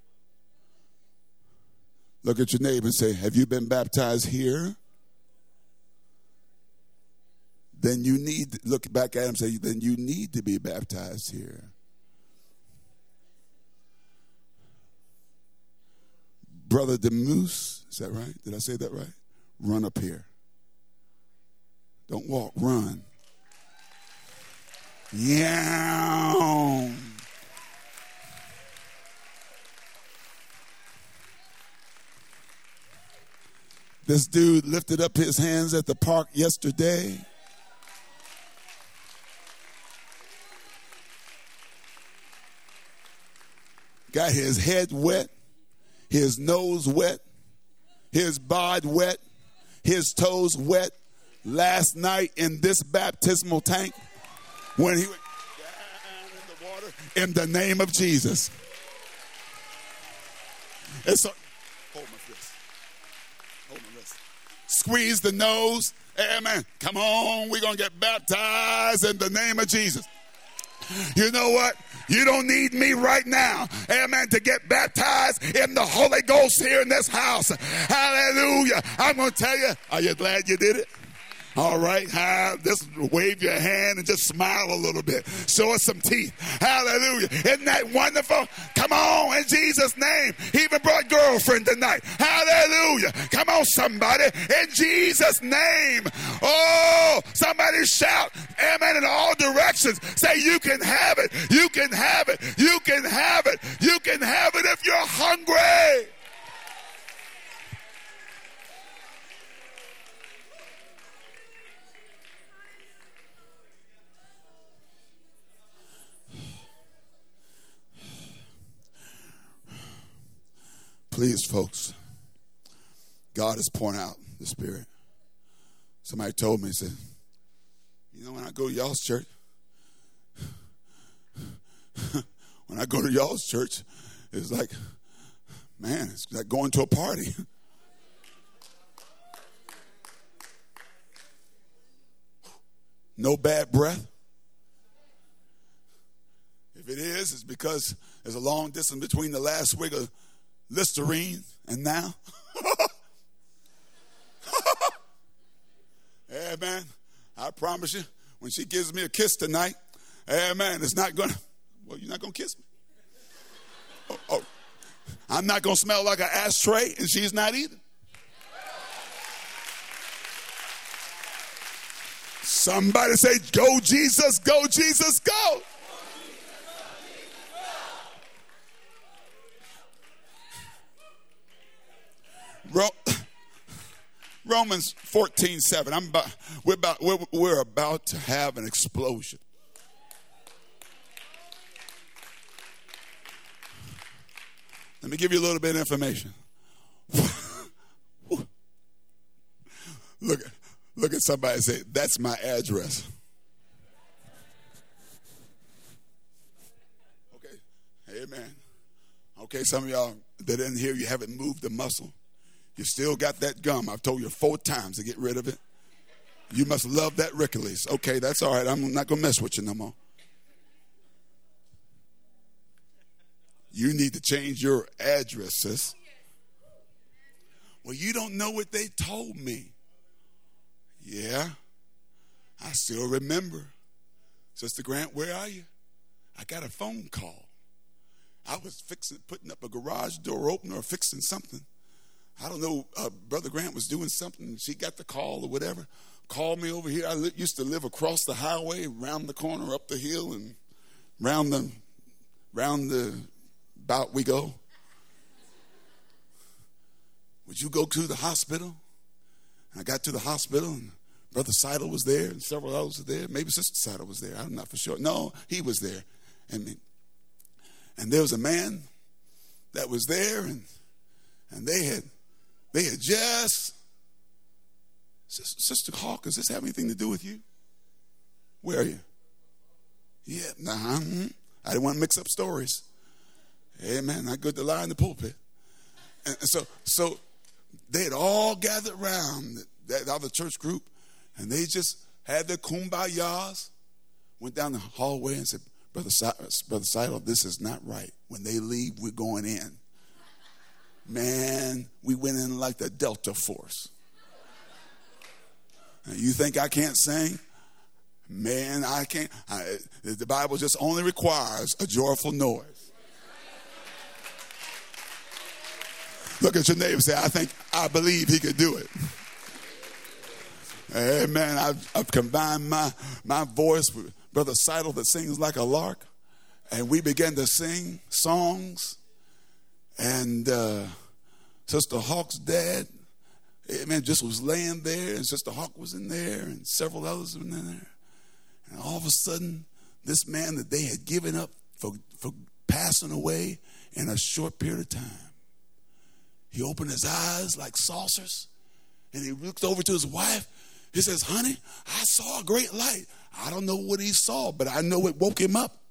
Look at your neighbor and say, have you been baptized here? Then you need, look back at him and say, then you need to be baptized here. Brother Demus, is that right? Did I say that right? Run up here. Don't walk, run. Yeah. This dude lifted up his hands at the park yesterday. Got his head wet, his nose wet, his bod wet, his toes wet. Last night in this baptismal tank, when he went down in the water, in the name of Jesus. It's a, hold my wrist. Hold my wrist. Squeeze the nose. Amen. Come on, we're going to get baptized in the name of Jesus. You know what? You don't need me right now, amen, to get baptized in the Holy Ghost here in this house. Hallelujah. I'm going to tell you, are you glad you did it? All right, uh, just wave your hand and just smile a little bit. Show us some teeth. Hallelujah. Isn't that wonderful? Come on, in Jesus' name. He even brought girlfriend tonight. Hallelujah. Come on, somebody. In Jesus' name. Oh, somebody shout, amen, in all directions. Say, you can have it. You can have it. You can have it. You can have it if you're hungry. Please, folks, God is pouring out the Spirit. Somebody told me, he said, you know, when I go to y'all's church, when I go to y'all's church, it's like, man, it's like going to a party. No bad breath. If it is, it's because there's a long distance between the last swig of Listerine and now. Amen. I promise you, when she gives me a kiss tonight, amen, it's not going to, well, you're not going to kiss me. Oh, oh. I'm not going to smell like an ashtray, and she's not either. Somebody say, go Jesus, go Jesus, go. Romans fourteen seven. I'm about, we're about we're, we're about to have an explosion. Let me give you a little bit of information. Look, look at somebody and say, that's my address. Okay. Amen. Okay, some of y'all that didn't hear, you haven't moved the muscle. You still got that gum. I've told you four times to get rid of it. You must love that Rickles. Okay, that's all right. I'm not going to mess with you no more. You need to change your address, sis. Well, you don't know what they told me. Yeah, I still remember. Sister Grant, where are you? I got a phone call. I was fixing, putting up a garage door opener or fixing something. I don't know, uh, Brother Grant was doing something. She got the call or whatever. Called me over here. I li- used to live across the highway, round the corner, up the hill, and round the, round the bout we go. Would you go to the hospital? I got to the hospital, and Brother Seidel was there, and several others were there. Maybe Sister Seidel was there. I'm not for sure. No, he was there. And, and there was a man that was there, and and they had they had just, Sister Hawk, does this have anything to do with you? Where are you? Yeah, nah, mm-hmm. I didn't want to mix up stories. Amen. Not good to lie in the pulpit. And, and so, so they had all gathered around that other church group, and they just had their kumbayas, went down the hallway and said, Brother, Brother Seidel, this is not right. When they leave, we're going in. Man, we went in like the Delta Force. Now, you think I can't sing? Man, I can't. I, the Bible just only requires a joyful noise. Look at your neighbor and say, I think, I believe he could do it. Amen. I've, I've combined my, my voice with Brother Seidel that sings like a lark. And we began to sing songs. And uh, Sister Hawk's dad, amen, just was laying there. And Sister Hawk was in there. And several others were in there. And all of a sudden, this man that they had given up for, for passing away in a short period of time, he opened his eyes like saucers. And he looked over to his wife. He says, honey, I saw a great light. I don't know what he saw, but I know it woke him up.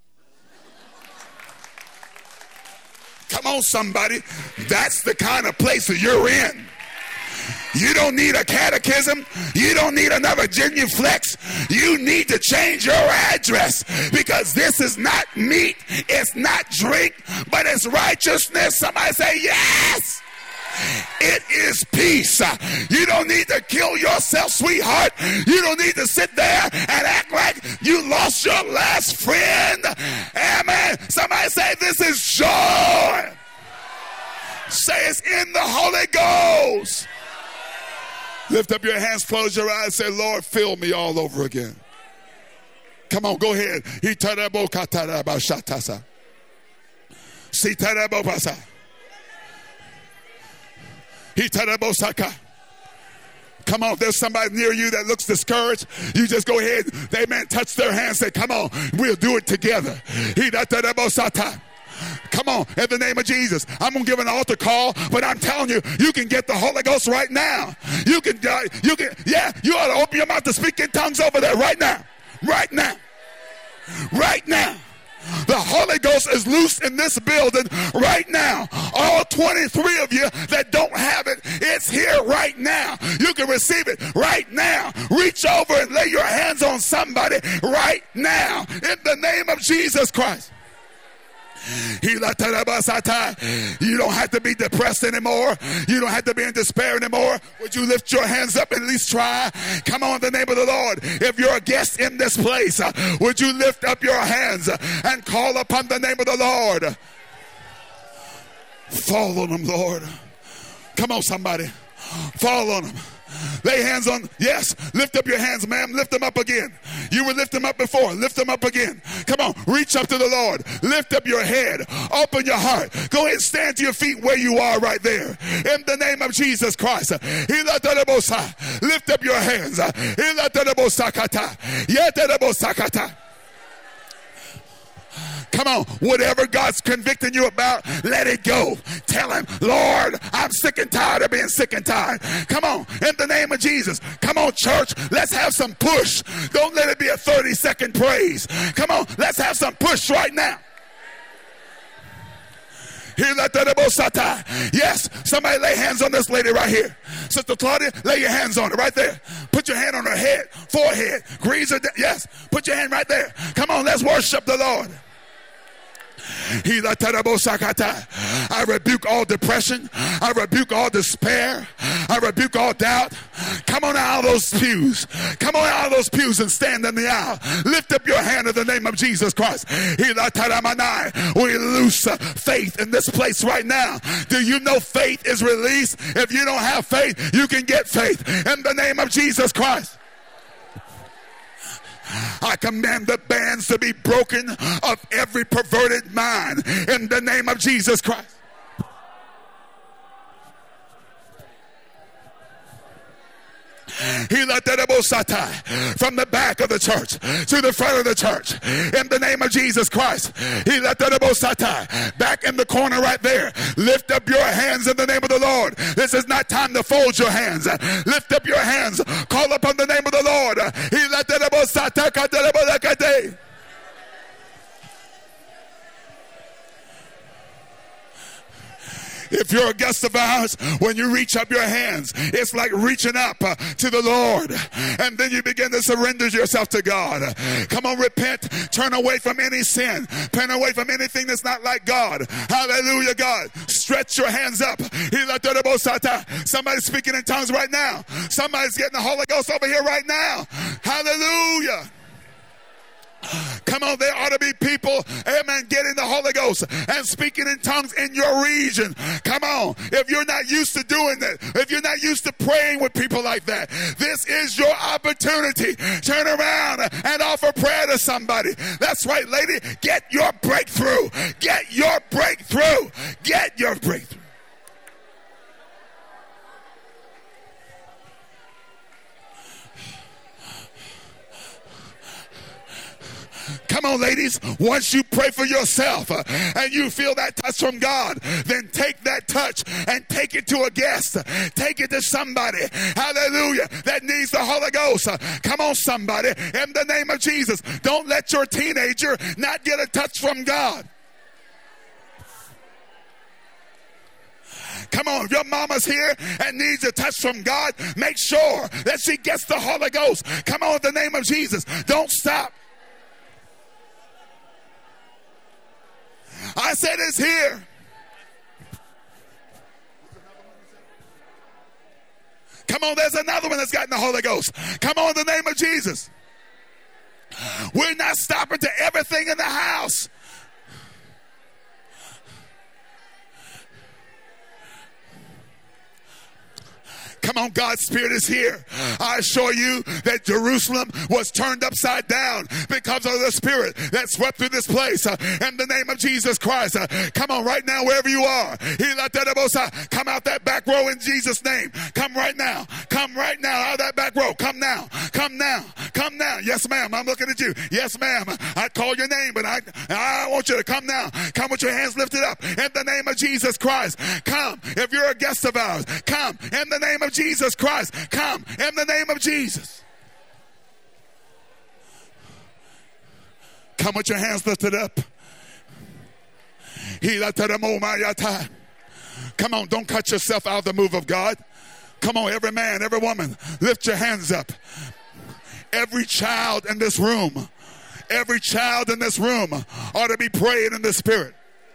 Come on, somebody. That's the kind of place that you're in. You don't need a catechism. You don't need another genuflex. You need to change your address, because this is not meat, it's not drink, but it's righteousness. Somebody say yes. It is peace. You don't need to kill yourself, sweetheart. You don't need to sit there and act like you lost your last friend. Amen. Somebody say this is joy. Say it's in the Holy Ghost. Lift up your hands, close your eyes, say, Lord, fill me all over again. Come on, go ahead. Come on, if there's somebody near you that looks discouraged, you just go ahead, amen, touch their hands, say, come on, we'll do it together. Come on, in the name of Jesus. I'm going to give an altar call, but I'm telling you, you can get the Holy Ghost right now. You can, uh, you can, yeah, you ought to open your mouth to speak in tongues over there right now. Right now. Right now. The Holy Ghost is loose in this building right now. All twenty-three of you that don't have it, it's here right now. You can receive it right now. Reach over and lay your hands on somebody right now in the name of Jesus Christ. You don't have to be depressed anymore. You don't have to be in despair anymore. Would you lift your hands up and at least try? Come on, in the name of the Lord. If you're a guest in this place, would you lift up your hands and call upon the name of the Lord? Fall on them, Lord. Come on, somebody. Fall on them. Lay hands on, yes, lift up your hands, ma'am, lift them up again. You would lift them up before, lift them up again. Come on, reach up to the Lord, lift up your head, open your heart. Go ahead and stand to your feet where you are right there. In the name of Jesus Christ, lift up your hands. Come on, whatever God's convicting you about, let it go. Tell him, Lord, I'm sick and tired of being sick and tired. Come on, in the name of Jesus. Come on, church, let's have some push. Don't let it be a thirty second praise. Come on, let's have some push right now. Yes, somebody lay hands on this lady right here. Sister Claudia, lay your hands on her right there. Put your hand on her head, forehead, grease her. Yes, put your hand right there. Come on, let's worship the Lord. I rebuke all depression. I rebuke all despair. I rebuke all doubt. Come on out of those pews. Come on out of those pews and stand in the aisle. Lift up your hand in the name of Jesus Christ. We loose faith in this place right now. Do you know faith is released? If you don't have faith, you can get faith in the name of Jesus Christ. I command the bands to be broken of every perverted mind in the name of Jesus Christ. He let that from the back of the church to the front of the church in the name of Jesus Christ. He let that back in the corner right there. Lift up your hands in the name of the Lord. This is not time to fold your hands. Lift up your hands. Call upon the name of the Lord. He let that. If you're a guest of ours, when you reach up your hands, it's like reaching up uh, to the Lord. And then you begin to surrender yourself to God. Come on, repent. Turn away from any sin. Turn away from anything that's not like God. Hallelujah, God. Stretch your hands up. Somebody's speaking in tongues right now. Somebody's getting the Holy Ghost over here right now. Hallelujah. Come on, there ought to be people, amen, getting the Holy Ghost and speaking in tongues in your region. Come on, if you're not used to doing that, if you're not used to praying with people like that, this is your opportunity. Turn around and offer prayer to somebody. That's right, lady, get your breakthrough. Get your breakthrough. Get your breakthrough. Come on, ladies. Once you pray for yourself uh, and you feel that touch from God, then take that touch and take it to a guest. Take it to somebody, hallelujah, that needs the Holy Ghost. Uh, come on, somebody, in the name of Jesus. Don't let your teenager not get a touch from God. Come on, if your mama's here and needs a touch from God, make sure that she gets the Holy Ghost. Come on, in the name of Jesus. Don't stop. I said it's here. Come on, there's another one that's gotten the Holy Ghost. Come on, in the name of Jesus. We're not stopping to everything in the house. Come on, God's Spirit is here. I assure you that Jerusalem was turned upside down because of the Spirit that swept through this place. Uh, in the name of Jesus Christ. Uh, come on, right now, wherever you are. Come out that back row in Jesus' name. Come right now. Come right now out of that back row. Come now. Come now. Come now. Yes, ma'am. I'm looking at you. Yes, ma'am. I call your name, but I, I want you to come now. Come with your hands lifted up in the name of Jesus Christ. Come. If you're a guest of ours, come in the name of Jesus Christ. Come in the name of Jesus. Come with your hands lifted up. Come on, don't cut yourself out of the move of God. Come on, every man, every woman, lift your hands up. Every child in this room, every child in this room ought to be praying in the Spirit.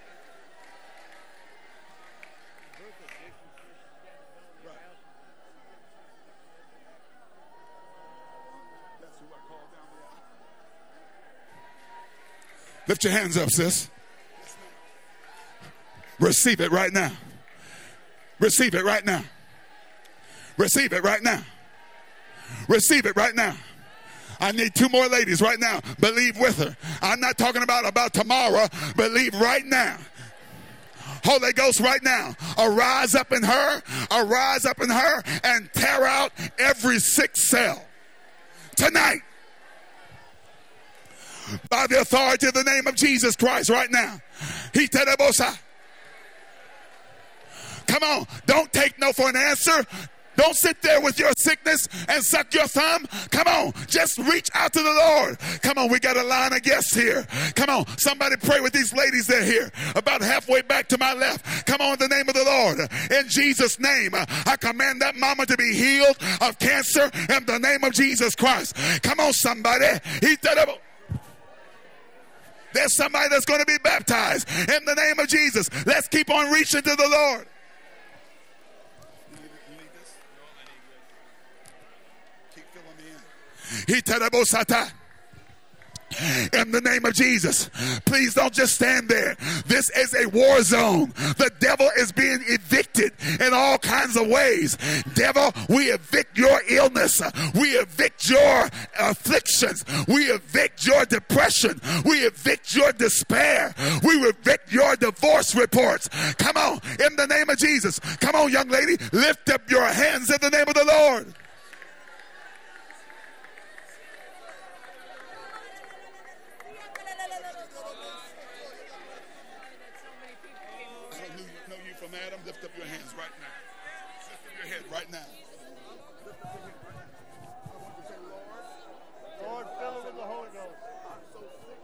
Lift your hands up, sis. Receive it right now. Receive it right now. Receive it right now. Receive it right now. I need two more ladies right now. Believe with her. I'm not talking about about tomorrow. Believe right now. Holy Ghost right now. Arise up in her. Arise up in her and tear out every sick cell. Tonight. By the authority of the name of Jesus Christ right now. He terebosa. Come on. Don't take no for an answer. Don't sit there with your sickness and suck your thumb. Come on. Just reach out to the Lord. Come on. We got a line of guests here. Come on. Somebody pray with these ladies that are here. About halfway back to my left. Come on. In the name of the Lord. In Jesus' name. I command that mama to be healed of cancer in the name of Jesus Christ. Come on, somebody. He terebosa. There's somebody that's going to be baptized in the name of Jesus. Let's keep on reaching to the Lord. In the name of Jesus, please don't just stand there. This is a war zone. The devil is being evicted in all kinds of ways. Devil, we evict your illness. We evict your afflictions. We evict your depression. We evict your despair. We evict your divorce reports. Come on, in the name of Jesus. Come on, young lady, lift up your hands in the name of the Lord. Adam, lift up your hands right now. Lift up your head right now. Lift up your head right now. I want you to say, Lord, Lord, fill it with the Holy Ghost. I'm so sick.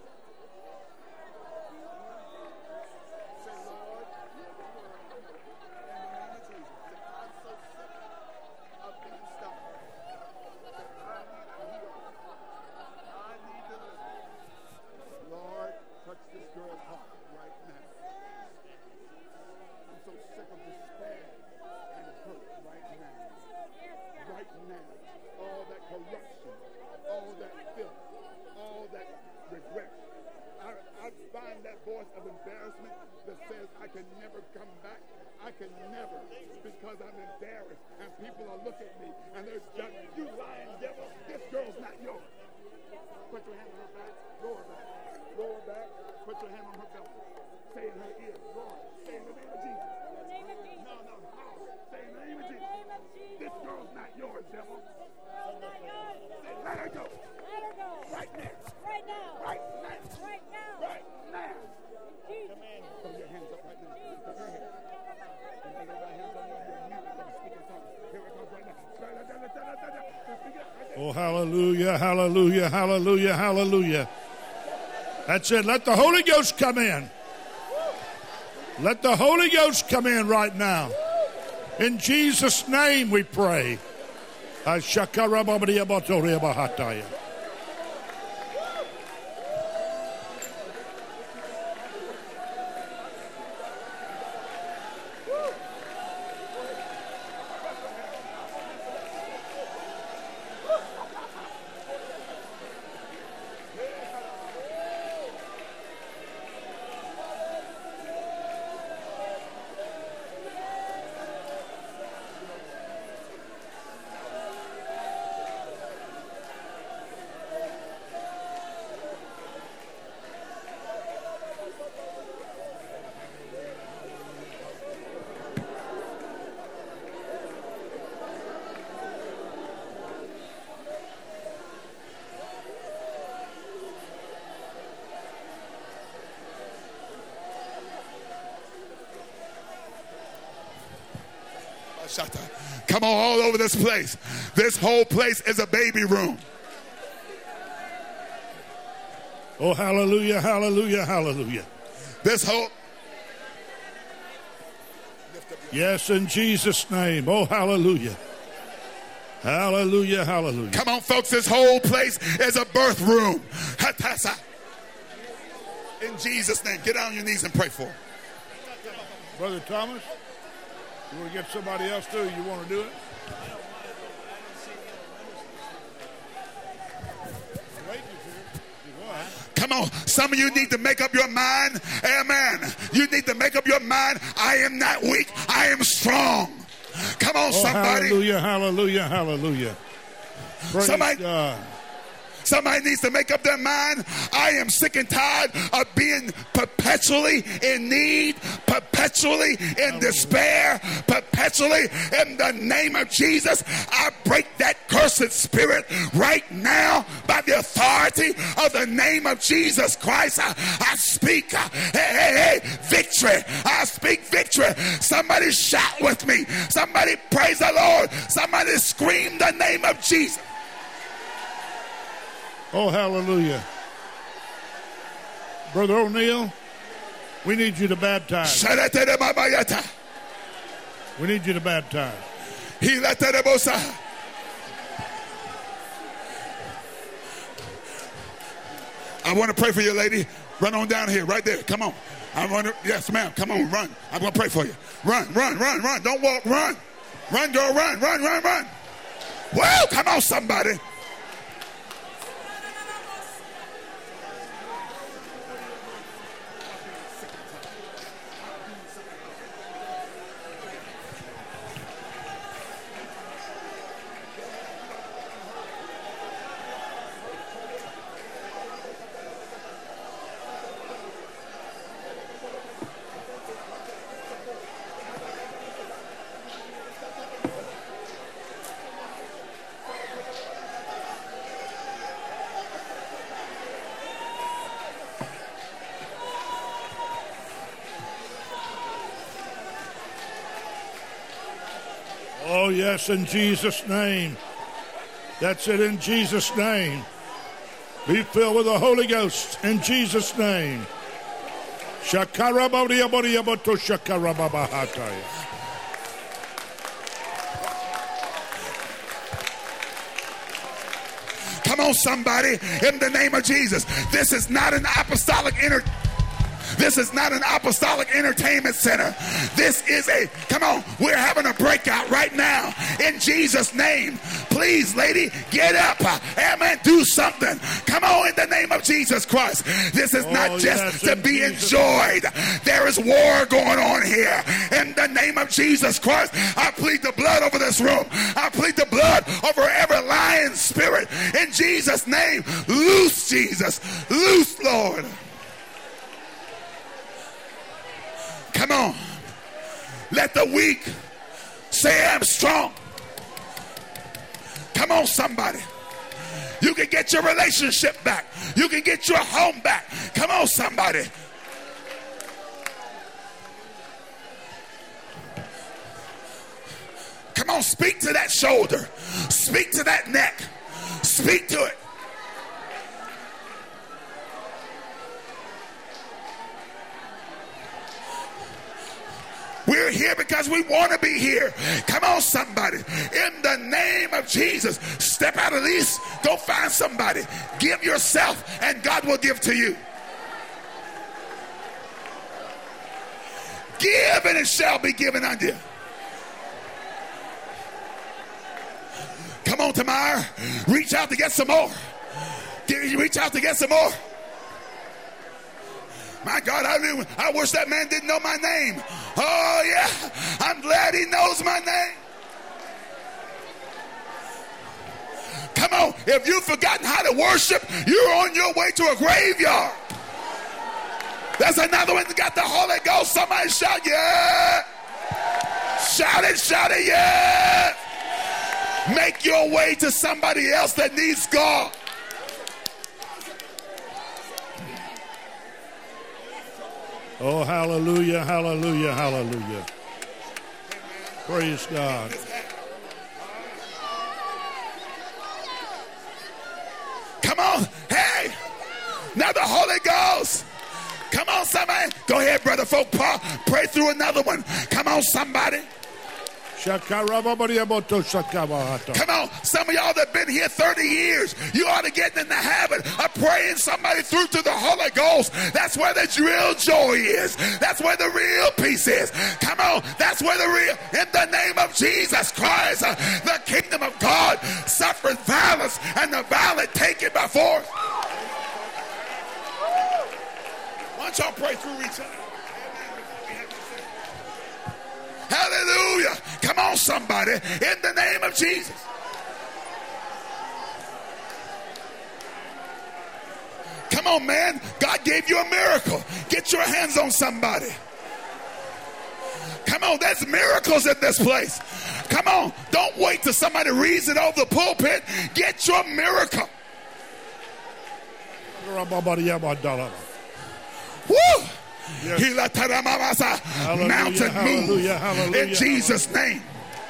Say, Lord, in the name of Jesus, that I'm so sick of being stuck. That I need a healing. I need deliverance. Lord, touch this girl's heart right now. I'm so sick of despair and hurt right now. Right now. All that corruption, all that filth, all that regret. I, I find that voice of embarrassment that says I can never come back. I can never because I'm embarrassed and people are looking at me and they're judging. You lying devil, this girl's not yours. Put your hand on her back, lower back, lower back, put your hand on her belly. Say in her ear, Lord, say in the name of Jesus. No, no, how? Say in the name of Jesus. This girl's not yours, devil. Say, let her go. Let her go. Right now. Right now. Right now. Right now. Right now. Jesus. Throw your hands up right now. Lift up your head. And then lay your hands on your ear. You're going to speak in tongues. Here it comes right now. Speak it right now. Oh, hallelujah, hallelujah, hallelujah, hallelujah. That's it. Let the Holy Ghost come in. Let the Holy Ghost come in right now. In Jesus' name we pray. Come on, all over this place. This whole place is a baby room. Oh, hallelujah, hallelujah, hallelujah. This whole... Yes, in Jesus' name. Oh, hallelujah. Hallelujah, hallelujah. Come on, folks, this whole place is a birth room. In Jesus' name, get on your knees and pray for him. Brother Thomas, you want to get somebody else to? You want to do it? Come on, some of you need to make up your mind. Amen. You need to make up your mind. I am not weak. I am strong. Come on, oh, somebody. Hallelujah, hallelujah, hallelujah. Praise somebody, God. Somebody needs to make up their mind. I am sick and tired of being perpetually in need, perpetually in despair, perpetually in the name of Jesus. I break that cursed spirit right now by the authority of the name of Jesus Christ. I, I speak, uh, hey, hey, hey, victory. I speak victory. Somebody shout with me. Somebody praise the Lord. Somebody scream the name of Jesus. Oh, hallelujah. Brother O'Neill, we need you to baptize. We need you to baptize. I want to pray for you, lady. Run on down here, right there. Come on. I want to, yes, ma'am. Come on, run. I'm going to pray for you. Run, run, run, run. Don't walk, run. Run, girl, run, run, run, run. Whoa, come on, somebody. Oh, yes, in Jesus' name. That's it, in Jesus' name. Be filled with the Holy Ghost in Jesus' name. Shakarabariyabariyabatu shakarababahataya. Come on, somebody, in the name of Jesus. This is not an apostolic inter. This is not an apostolic entertainment center. This is a, come on, we're having a breakout right now in Jesus' name. Please, lady, get up. Amen. Do something. Come on, in the name of Jesus Christ. This is Oh, not just yes, to in be Jesus' enjoyed. There is war going on here. In the name of Jesus Christ, I plead the blood over this room. I plead the blood over every lying spirit. In Jesus' name, loose, Jesus. Loose, Lord. Come on. Let the weak say I'm strong. Come on, somebody. You can get your relationship back. You can get your home back. Come on, somebody. Come on, speak to that shoulder. Speak to that neck. Speak to it. We're here because we want to be here. Come on, somebody. In the name of Jesus, step out of these. Go find somebody. Give yourself, and God will give to you. Give, and it shall be given unto you. Come on, Tamar. Reach out to get some more. Reach out to get some more. My God, I, knew, I wish that man didn't know my name. Oh, yeah. I'm glad he knows my name. Come on. If you've forgotten how to worship, you're on your way to a graveyard. There's another one that got the Holy Ghost. Somebody shout, yeah. Shout it, shout it, yeah. Make your way to somebody else that needs God. Oh, hallelujah, hallelujah, hallelujah. Praise God. Come on. Hey. Now the Holy Ghost. Come on, somebody. Go ahead, Brother Folk Paul. Pray through another one. Come on, somebody. Come on, some of y'all that have been here thirty years, you ought to get in the habit of praying somebody through to the Holy Ghost. That's where the real joy is. That's where the real peace is. Come on, that's where the real, in the name of Jesus Christ, uh, the kingdom of God suffers violence, and the violent take it by force. Why don't y'all pray through each other? Hallelujah. Come on, somebody. In the name of Jesus. Come on, man. God gave you a miracle. Get your hands on somebody. Come on, there's miracles in this place. Come on. Don't wait till somebody reads it over the pulpit. Get your miracle. Woo! Yes. Mountain move in Jesus' name.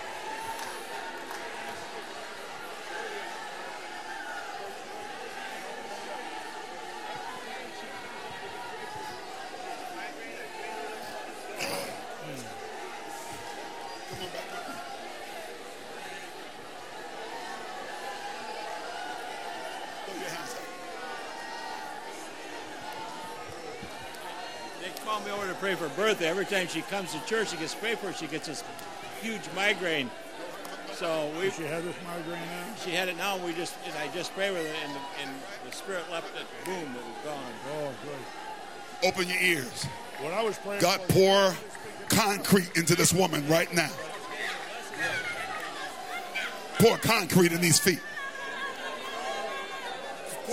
Me over to pray for Bertha. Every time she comes to church, she gets prayed for. She gets this huge migraine. So we. She had this migraine now. She had it now. And we just and I just prayed with it, and the, and the spirit left it. Boom! It was gone. Oh, great. Open your ears. When I was praying, God, pour concrete into this woman right now. Pour concrete in these feet. Pour.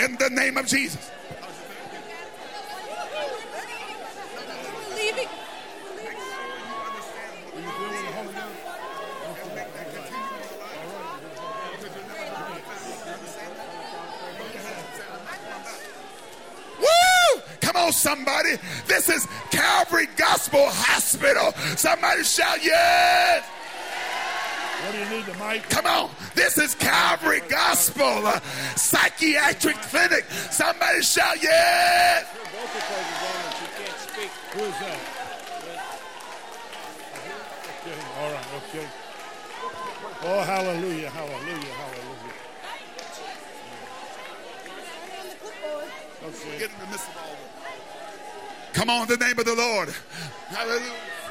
in the name of Jesus. We're leaving. Woo! Come on, somebody. This is Calvary Gospel Hospital. Somebody shout yes. What do you need, the mic? Come on. This is Calvary Gospel uh, Psychiatric Clinic. Somebody shout yes. Her vocal cords are gone and she can't speak. Who is that? Okay, all right, okay. Oh, hallelujah, hallelujah, hallelujah. Okay. Get in the midst of all this. Come on, in the name of the Lord. Hallelujah.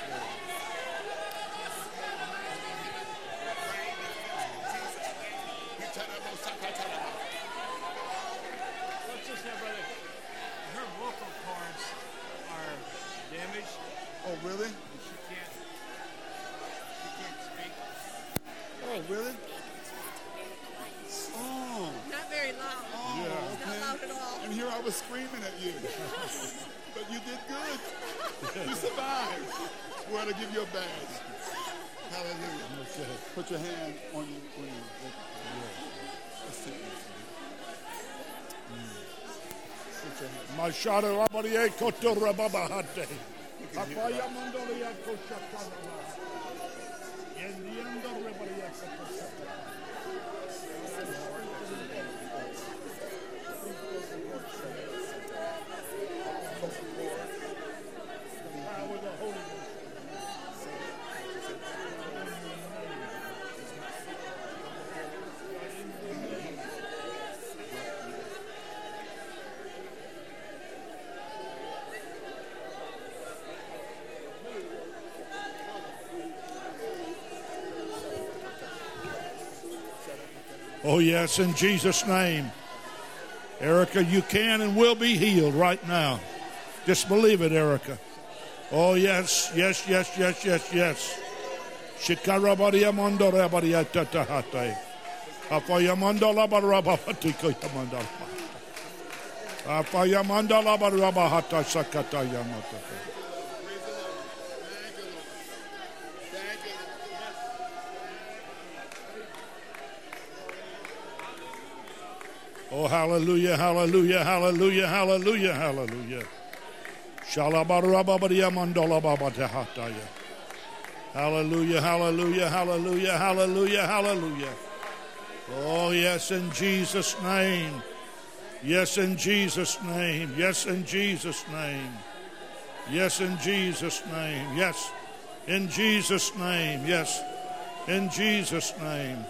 What's this now, brother? Her vocal cords are damaged Oh, really? and she can't, she can't speak. Oh, really? Oh, Not very loud. oh, Not okay. loud at all. And here I was screaming at you. But you did good. You survived. We're going to give you a badge. Hallelujah. Okay. Put your hand on your... On your Let's take this. Put your hand. Mashara Rabarie Koto Rababahate. Apaya Mandolia Koshakarama. Yendianda Rabaria Koto. Power of the Holy Ghost. Oh, yes, in Jesus' name. Erica, you can and will be healed right now. Just believe it, Erica. Oh, yes, yes, yes, yes, yes, yes. Shikarabaria mondora baria tatahate. Afaya mandala barabahatiko yamandala. Afaya mandala barabahata sakata yamata. Oh, hallelujah, hallelujah, hallelujah, hallelujah, hallelujah. Shalabarababariya mandola babatehataya. Hallelujah, hallelujah, hallelujah, hallelujah, hallelujah. Oh, yes, in Jesus' name. Yes, in Jesus' name. Yes, in Jesus' name. Yes, in Jesus' name. Yes, in Jesus' name. Yes, in Jesus' name.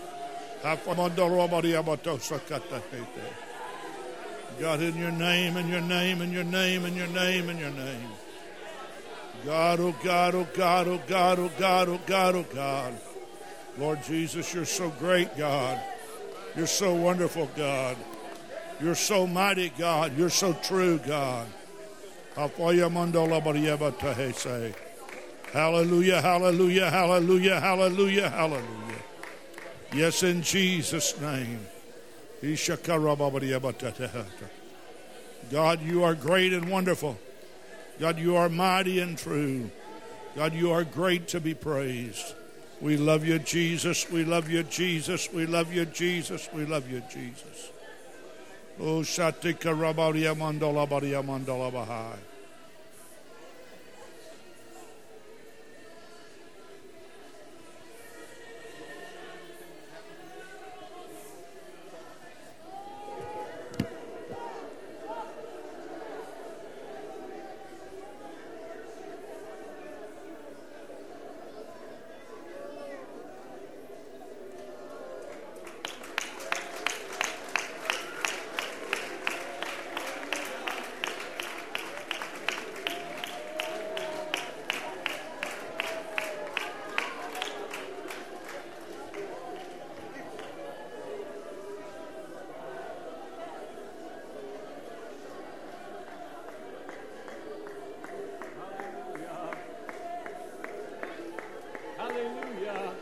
God, in your name, in your name, in your name, in your name, in your name. God, oh God, oh God, oh God, oh God, oh God, oh God. Lord Jesus, you're so great, God. You're so wonderful, God. You're so mighty, God. You're so true, God. Hallelujah, hallelujah, hallelujah, hallelujah, hallelujah, hallelujah. Yes, in Jesus' name. God, you are great and wonderful. God, you are mighty and true. God, you are great to be praised. We love you, Jesus. We love you, Jesus. We love you, Jesus. We love you, Jesus. Oh, Shatika Rabaria Mandala Baria Mandala Bahai. Hallelujah.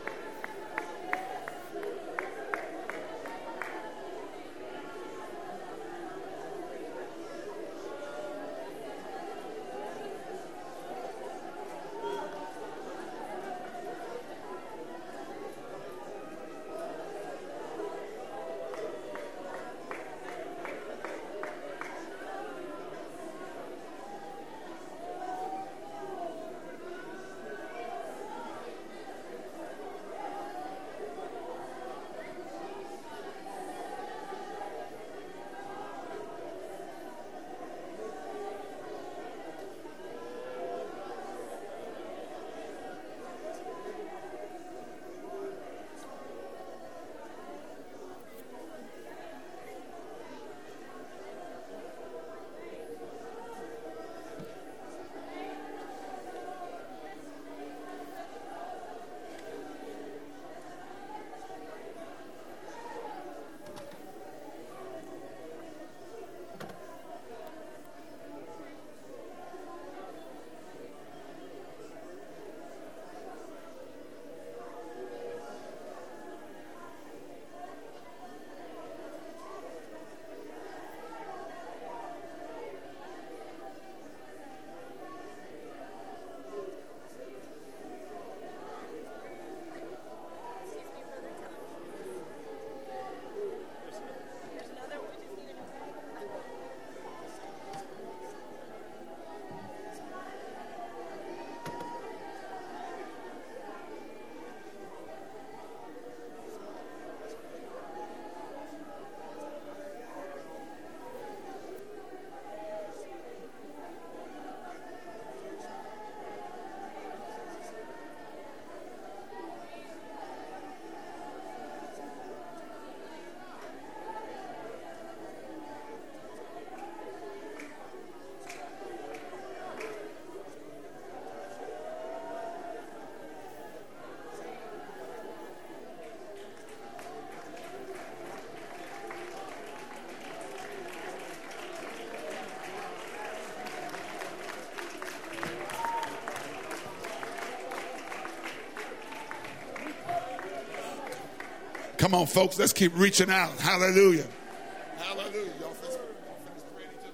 Come on, folks, let's keep reaching out. Hallelujah. Hallelujah. Y'all finish, y'all finish praying each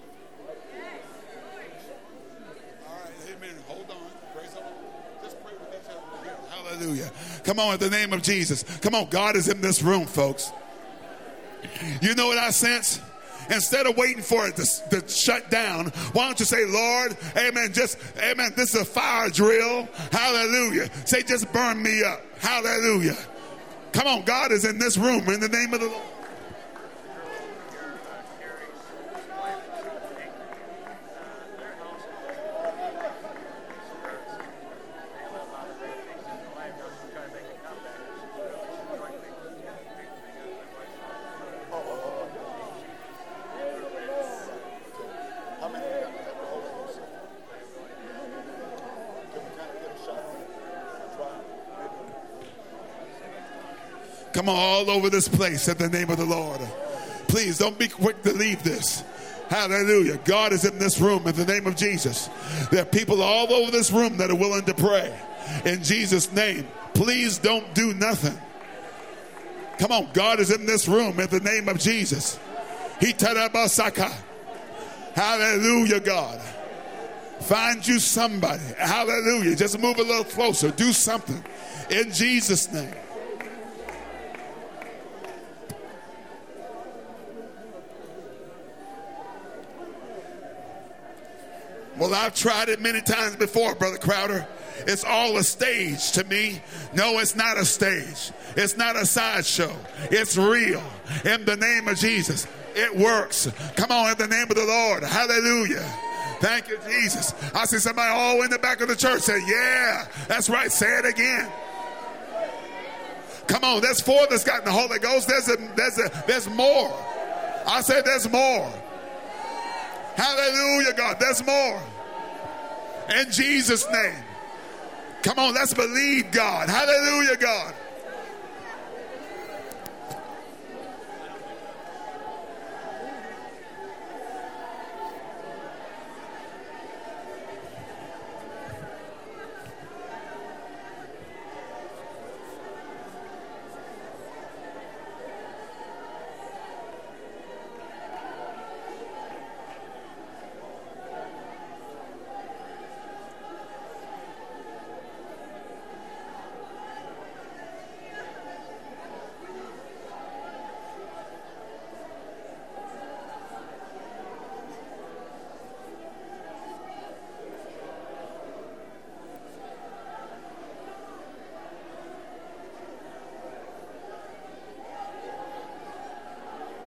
other. All right, amen. Hold on. Praise the Lord. Just pray with each other together. Hallelujah. Come on, in the name of Jesus. Come on, God is in this room, folks. You know what I sense? Instead of waiting for it to, to shut down, why don't you say, Lord, amen, just, amen, this is a fire drill. Hallelujah. Say, just burn me up. Hallelujah. Come on, God is in this room in the name of the Lord. Come on, all over this place in the name of the Lord. Please don't be quick to leave this. Hallelujah. God is in this room in the name of Jesus. There are people all over this room that are willing to pray in Jesus' name. Please don't do nothing. Come on, God is in this room in the name of Jesus. Hitarabasaka. Hallelujah, God. Find you somebody. Hallelujah. Just move a little closer. Do something in Jesus' name. Well, I've tried it many times before, Brother Crowder. It's all a stage to me. No, it's not a stage. It's not a sideshow. It's real. In the name of Jesus, it works. Come on, in the name of the Lord. Hallelujah. Thank you, Jesus. I see somebody all in the back of the church say, yeah, that's right. Say it again. Come on, there's four that's gotten the Holy Ghost. There's a, there's a, there's more. I said there's more. Hallelujah, God. There's more. In Jesus' name. Come on, let's believe God. Hallelujah, God.